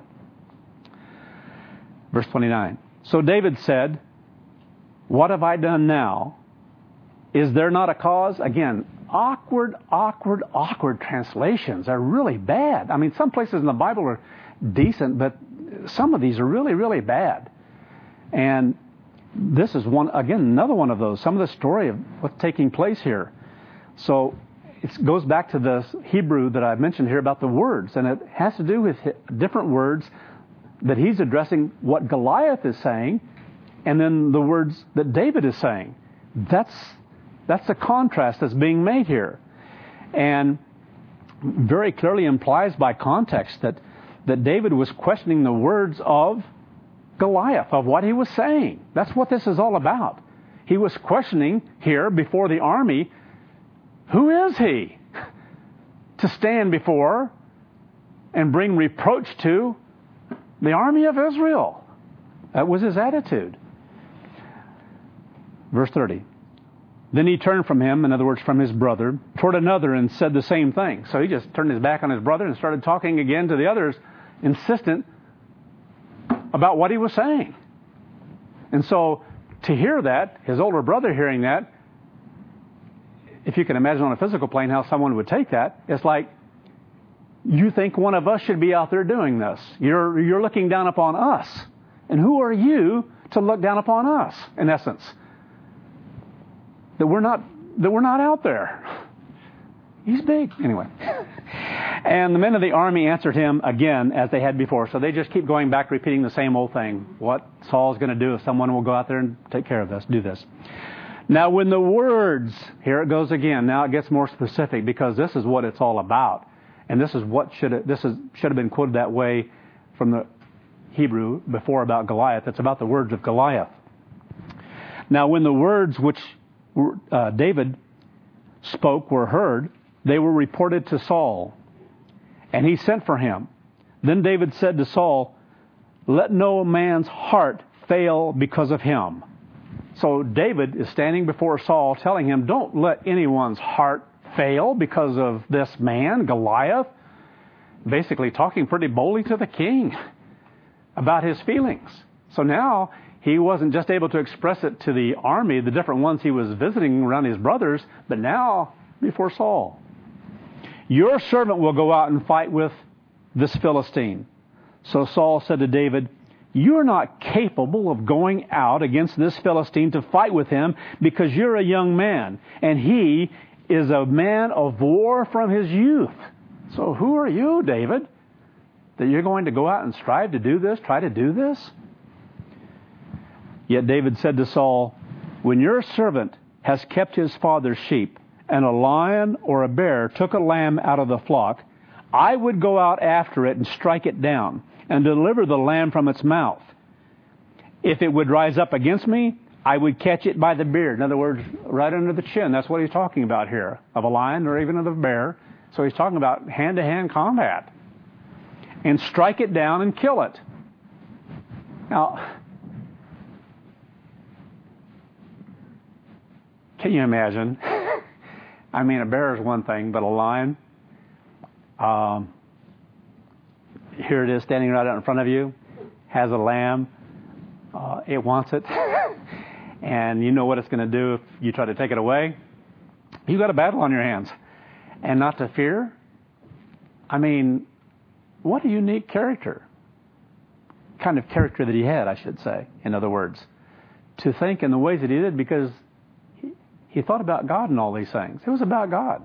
Verse twenty-nine. So David said, what have I done now? Is there not a cause? Again, awkward, awkward, awkward translations are really bad. I mean, some places in the Bible are decent, but some of these are really, really bad. And this is one, again, another one of those. Some of the story of what's taking place here. So it goes back to the Hebrew that I mentioned here about the words, and it has to do with different words that he's addressing what Goliath is saying, and then the words that David is saying. That's that's the contrast that's being made here. And very clearly implies by context that, that David was questioning the words of Goliath, of what he was saying. That's what this is all about. He was questioning here before the army, who is he to stand before and bring reproach to the army of Israel? That was his attitude. Verse thirty. Then he turned from him, in other words, from his brother, toward another and said the same thing. So he just turned his back on his brother and started talking again to the others, insistent about what he was saying. And so to hear that, his older brother hearing that, if you can imagine on a physical plane how someone would take that, it's like, you think one of us should be out there doing this. You're, you're looking down upon us. And who are you to look down upon us, in essence? That we're not, that we're not out there. He's big. Anyway. And the men of the army answered him again as they had before. So they just keep going back, repeating the same old thing. What Saul's going to do if someone will go out there and take care of this, do this. Now when the words, here it goes again. Now it gets more specific because this is what it's all about. And this is what should have, this is, should have been quoted that way from the Hebrew before about Goliath. It's about the words of Goliath. Now when the words which uh, David spoke were heard, they were reported to Saul, and he sent for him. Then David said to Saul, "Let no man's heart fail because of him." So David is standing before Saul telling him, don't let anyone's heart fail because of this man, Goliath. Basically talking pretty boldly to the king about his feelings. So now he wasn't just able to express it to the army, the different ones he was visiting around his brothers, but now before Saul. "Your servant will go out and fight with this Philistine." So Saul said to David, "You're not capable of going out against this Philistine to fight with him because you're a young man, and he is a man of war from his youth. So who are you, David, that you're going to go out and strive to do this, try to do this?" Yet David said to Saul, "When your servant has kept his father's sheep, and a lion or a bear took a lamb out of the flock, I would go out after it and strike it down, and deliver the lamb from its mouth. If it would rise up against me, I would catch it by the beard." In other words, right under the chin. That's what he's talking about here, of a lion or even of a bear. So he's talking about hand-to-hand combat. "And strike it down and kill it." Now, can you imagine? I mean, a bear is one thing, but a lion, um, here it is standing right out in front of you, has a lamb, uh, it wants it, and you know what it's going to do if you try to take it away. You've got a battle on your hands. And not to fear? I mean, what a unique character. Kind of character that he had, I should say, in other words. To think in the ways that he did, because he, he thought about God and all these things. It was about God.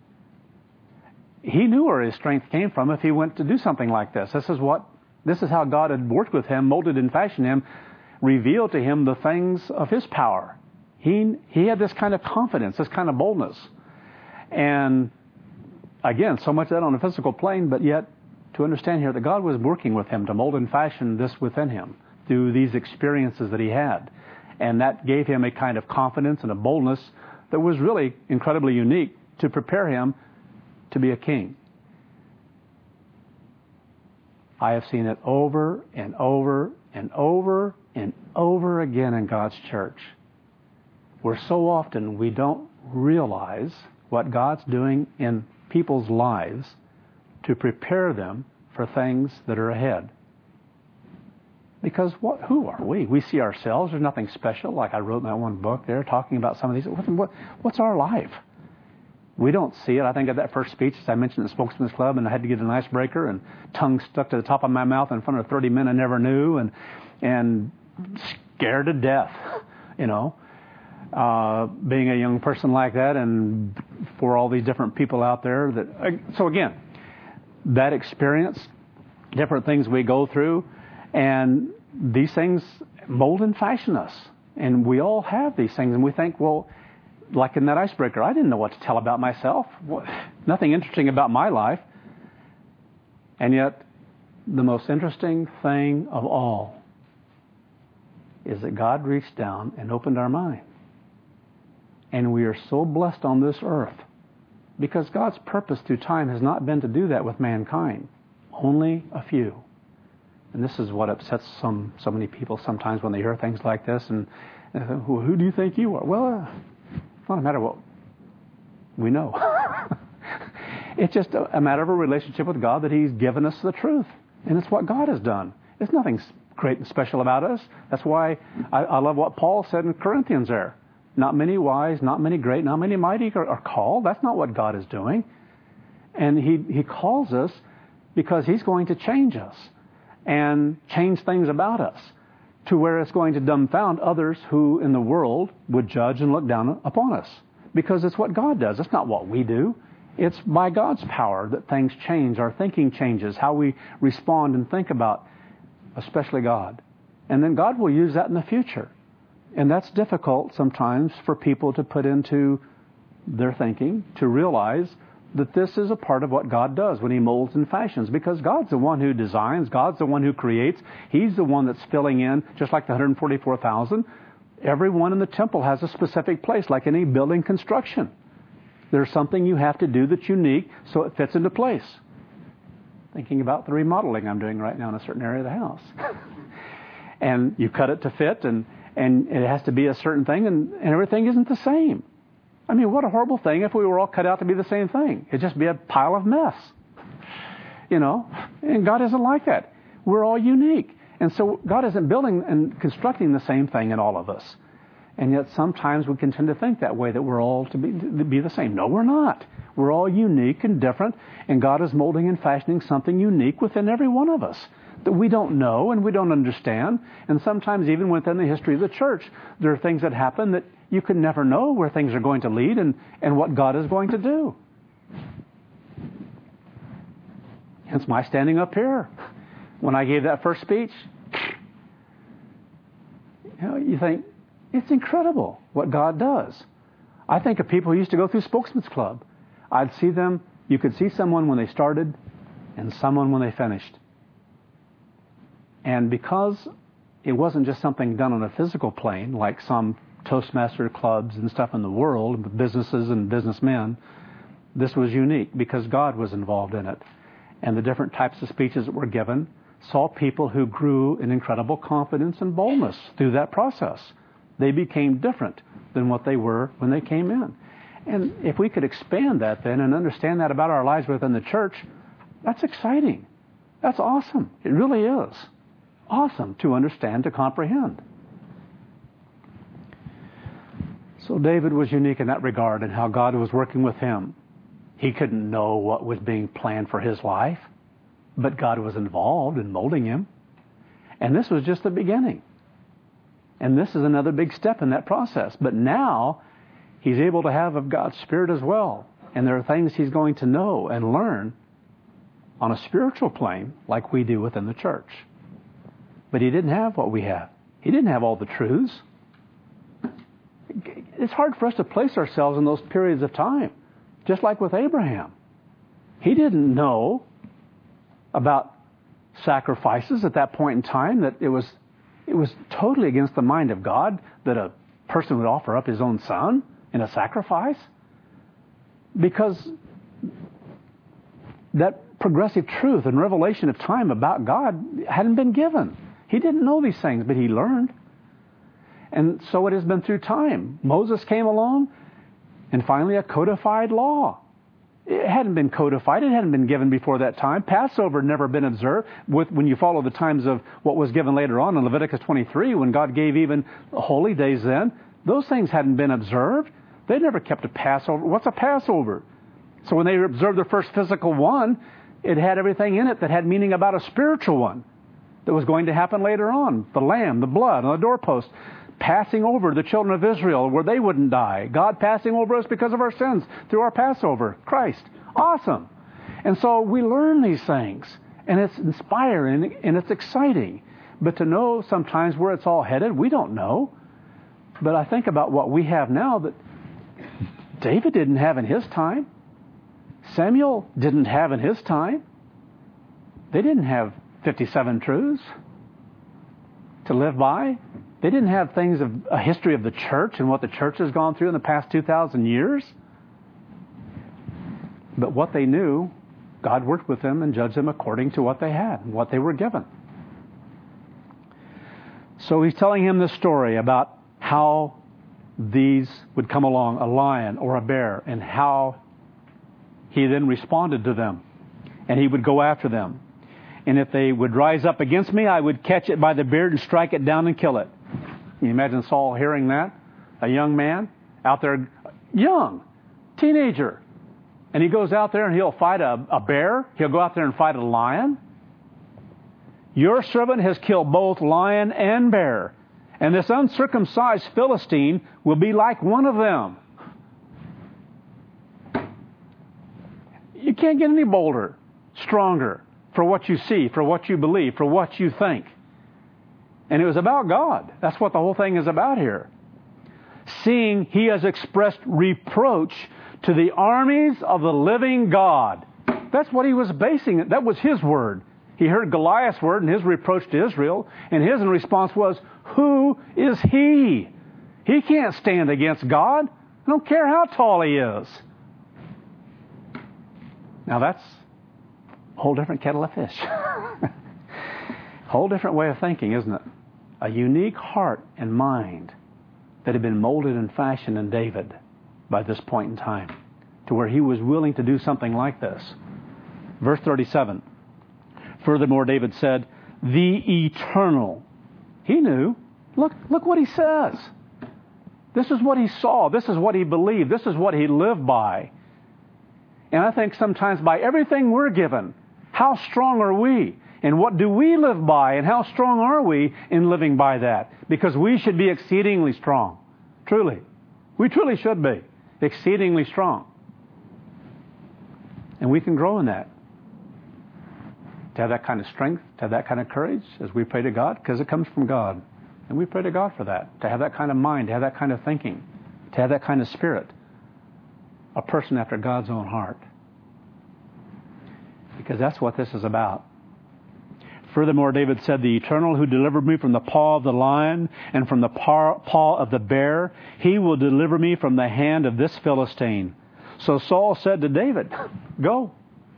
He knew where his strength came from if he went to do something like this. This is what, this is how God had worked with him, molded and fashioned him, revealed to him the things of his power. He, he had this kind of confidence, this kind of boldness. And again, so much of that on a physical plane, but yet to understand here that God was working with him to mold and fashion this within him through these experiences that he had. And that gave him a kind of confidence and a boldness that was really incredibly unique to prepare him to be a king. I have seen it over and over and over and over again in God's church, where so often we don't realize what God's doing in people's lives to prepare them for things that are ahead. Because what, who are we? We see ourselves. There's nothing special, like I wrote in that one book there, talking about some of these. What, what, what's our life? We don't see it. I think of that first speech, as I mentioned at the Spokesman's Club, and I had to get an icebreaker, and tongue stuck to the top of my mouth in front of thirty men I never knew, and and scared to death, you know, uh, being a young person like that, and for all these different people out there. That so again, that experience, different things we go through, and these things mold and fashion us, and we all have these things, and we think, well, like in that icebreaker, I didn't know what to tell about myself. What, nothing interesting about my life. And yet, the most interesting thing of all is that God reached down and opened our mind. And we are so blessed on this earth because God's purpose through time has not been to do that with mankind. Only a few. And this is what upsets some so many people sometimes when they hear things like this. And, and well, who do you think you are? Well, uh, it's not a matter of what we know. It's just a, a matter of a relationship with God that He's given us the truth. And it's what God has done. There's nothing great and special about us. That's why I, I love what Paul said in Corinthians there. Not many wise, not many great, not many mighty are, are called. That's not what God is doing. And He, he calls us because He's going to change us and change things about us to where it's going to dumbfound others who in the world would judge and look down upon us. Because it's what God does. It's not what we do. It's by God's power that things change. Our thinking changes. How we respond and think about, especially God. And then God will use that in the future. And that's difficult sometimes for people to put into their thinking, to realize that this is a part of what God does when He molds and fashions. Because God's the one who designs. God's the one who creates. He's the one that's filling in, just like the one hundred forty-four thousand, Everyone in the temple has a specific place, like any building construction. There's something you have to do that's unique so it fits into place. Thinking about the remodeling I'm doing right now in a certain area of the house. And you cut it to fit, and, and it has to be a certain thing, and, and everything isn't the same. I mean, what a horrible thing if we were all cut out to be the same thing. It'd just be a pile of mess. You know, and God isn't like that. We're all unique. And so God isn't building and constructing the same thing in all of us. And yet sometimes we can tend to think that way, that we're all to be, to be the same. No, we're not. We're all unique and different, and God is molding and fashioning something unique within every one of us that we don't know and we don't understand. And sometimes even within the history of the church, there are things that happen that you can never know where things are going to lead and, and what God is going to do. Hence my standing up here. When I gave that first speech, you know, you think, it's incredible what God does. I think of people who used to go through Spokesman's Club. I'd see them, you could see someone when they started and someone when they finished. And because it wasn't just something done on a physical plane, like some Toastmaster clubs and stuff in the world, businesses and businessmen, this was unique because God was involved in it. And the different types of speeches that were given saw people who grew in incredible confidence and boldness through that process. They became different than what they were when they came in. And if we could expand that then and understand that about our lives within the church, that's exciting. That's awesome. It really is awesome to understand, to comprehend. So David was unique in that regard and how God was working with him. He couldn't know what was being planned for his life, but God was involved in molding him. And this was just the beginning. And this is another big step in that process. But now he's able to have of God's Spirit as well. And there are things he's going to know and learn on a spiritual plane like we do within the church. But he didn't have what we have. He didn't have all the truths. It's hard for us to place ourselves in those periods of time. Just like with Abraham. He didn't know about sacrifices at that point in time, that it was it was totally against the mind of God that a person would offer up his own son in a sacrifice. Because that progressive truth and revelation of time about God hadn't been given. He didn't know these things, but he learned. And so it has been through time. Moses came along, and finally a codified law. It hadn't been codified. It hadn't been given before that time. Passover had never been observed. With, when you follow the times of what was given later on in Leviticus twenty-three, when God gave even holy days then, those things hadn't been observed. They never kept a Passover. What's a Passover? So when they observed their first physical one, it had everything in it that had meaning about a spiritual one that was going to happen later on. The lamb, the blood on the doorpost, passing over the children of Israel where they wouldn't die. God passing over us because of our sins through our Passover. Christ. Awesome. And so we learn these things. And it's inspiring and it's exciting. But to know sometimes where it's all headed, we don't know. But I think about what we have now that David didn't have in his time. Samuel didn't have in his time. They didn't have fifty-seven truths to live by. They didn't have things of a history of the church and what the church has gone through in the past two thousand years. But what they knew, God worked with them and judged them according to what they had and what they were given. So he's telling him this story about how these would come along, a lion or a bear, and how he then responded to them. And he would go after them. And if they would rise up against me, I would catch it by the beard and strike it down and kill it. Can you imagine Saul hearing that? A young man out there, young, teenager. And he goes out there and he'll fight a, a bear. He'll go out there and fight a lion. Your servant has killed both lion and bear. And this uncircumcised Philistine will be like one of them. You can't get any bolder, stronger for what you see, for what you believe, for what you think. And it was about God. That's what the whole thing is about here. Seeing he has expressed reproach to the armies of the living God. That's what he was basing it. That was his word. He heard Goliath's word and his reproach to Israel. And his response was, who is he? He can't stand against God. I don't care how tall he is. Now that's a whole different kettle of fish. Whole different way of thinking, isn't it? A unique heart and mind that had been molded and fashioned in David by this point in time, to where he was willing to do something like this. Verse thirty-seven. Furthermore, David said, the eternal. He knew. Look, look what he says. This is what he saw. This is what he believed. This is what he lived by. And I think sometimes by everything we're given, how strong are we? And what do we live by? And how strong are we in living by that? Because we should be exceedingly strong. Truly. We truly should be exceedingly strong. And we can grow in that. To have that kind of strength, to have that kind of courage as we pray to God, because it comes from God. And we pray to God for that. To have that kind of mind, to have that kind of thinking, to have that kind of spirit. A person after God's own heart. Because that's what this is about. Furthermore, David said, the Eternal who delivered me from the paw of the lion and from the paw of the bear, he will deliver me from the hand of this Philistine. So Saul said to David, go.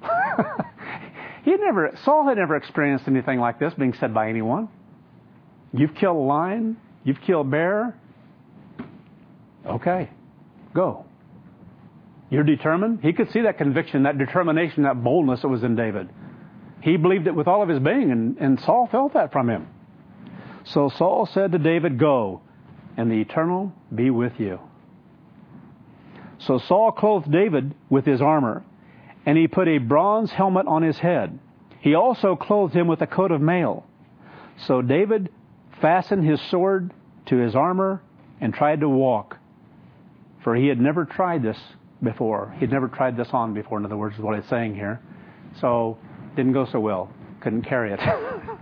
he had never, Saul had never experienced anything like this being said by anyone. You've killed a lion. You've killed a bear. Okay, go. You're determined. He could see that conviction, that determination, that boldness that was in David. He believed it with all of his being, and, and Saul felt that from him. So Saul said to David, go, and the Eternal be with you. So Saul clothed David with his armor, and he put a bronze helmet on his head. He also clothed him with a coat of mail. So David fastened his sword to his armor and tried to walk, for he had never tried this before. He'd never tried this on before, in other words, is what it's saying here. So, didn't go so well. Couldn't carry it.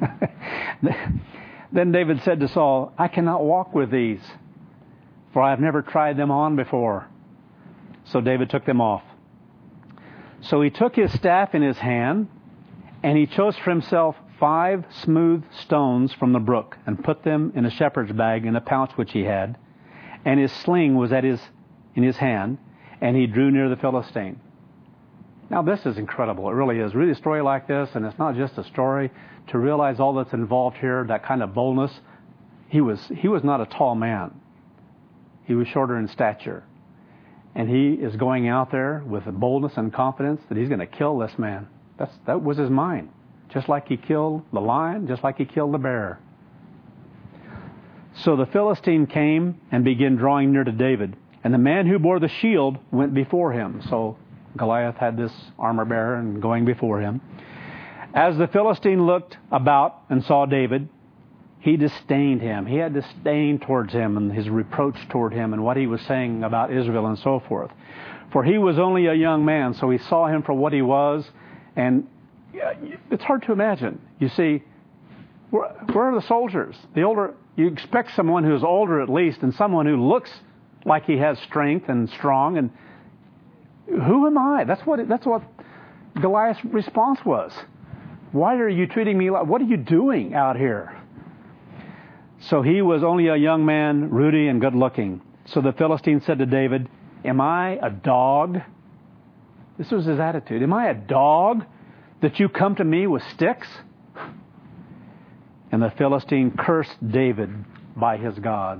Then David said to Saul, I cannot walk with these, for I have never tried them on before. So David took them off. So he took his staff in his hand, and he chose for himself five smooth stones from the brook, and put them in a shepherd's bag in a pouch which he had. And his sling was at his in his hand, and he drew near the Philistine. Now this is incredible. It really is. Read a story like this, and it's not just a story. To realize all that's involved here, that kind of boldness. He was he was not a tall man. He was shorter in stature. And he is going out there with a boldness and confidence that he's going to kill this man. That's that was his mind. Just like he killed the lion, just like he killed the bear. So the Philistine came and began drawing near to David. And the man who bore the shield went before him. So Goliath had this armor bearer and going before him. As the Philistine looked about and saw David, he disdained him. He had disdain towards him and his reproach toward him and what he was saying about Israel and so forth. For he was only a young man, so he saw him for what he was. And it's hard to imagine. You see, where, where are the soldiers? The older, you expect someone who's older at least, and someone who looks like he has strength and strong. And who am I? That's what that's what Goliath's response was. Why are you treating me like? What are you doing out here? So he was only a young man, ruddy and good looking. So the Philistine said to David, "Am I a dog?" This was his attitude. "Am I a dog that you come to me with sticks?" And the Philistine cursed David by his gods.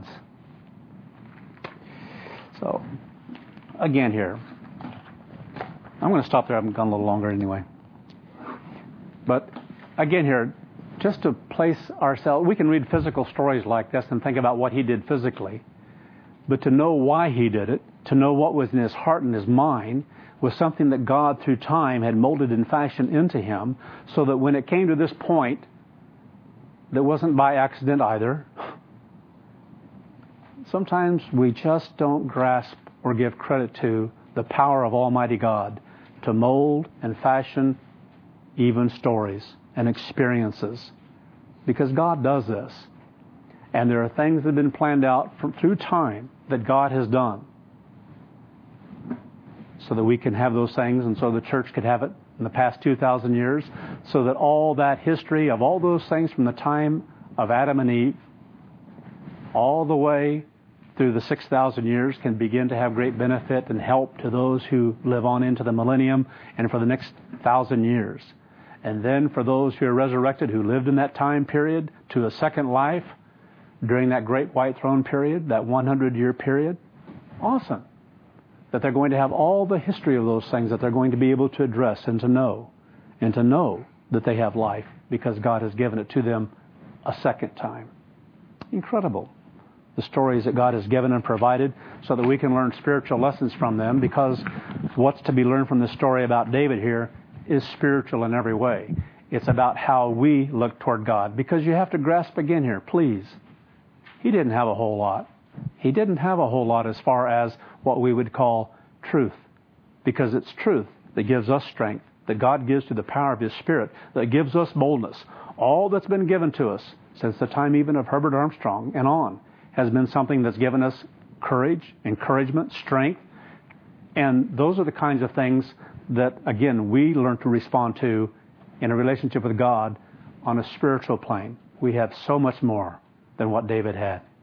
So, again here, I'm going to stop there. I've gone a little longer anyway. But again here, just to place ourselves, we can read physical stories like this and think about what he did physically. But to know why he did it, to know what was in his heart and his mind, was something that God through time had molded and fashioned into him, so that when it came to this point, that wasn't by accident either. Sometimes we just don't grasp or give credit to the power of Almighty God to mold and fashion even stories and experiences. Because God does this. And there are things that have been planned out from, through time that God has done, so that we can have those things, and so the church could have it in the past two thousand years, so that all that history of all those things from the time of Adam and Eve all the way through the six thousand years can begin to have great benefit and help to those who live on into the millennium and for the next thousand years. And then for those who are resurrected, who lived in that time period, to a second life during that great white throne period, that hundred-year period. Awesome. That they're going to have all the history of those things that they're going to be able to address and to know. And to know that they have life because God has given it to them a second time. Incredible. The stories that God has given and provided so that we can learn spiritual lessons from them, because what's to be learned from the story about David here is spiritual in every way. It's about how we look toward God. Because you have to grasp again here, please. He didn't have a whole lot. He didn't have a whole lot as far as what we would call truth. Because it's truth that gives us strength, that God gives through the power of His Spirit, that gives us boldness. All that's been given to us since the time even of Herbert Armstrong and on has been something that's given us courage, encouragement, strength. And those are the kinds of things that, again, we learn to respond to in a relationship with God on a spiritual plane. We have so much more than what David had.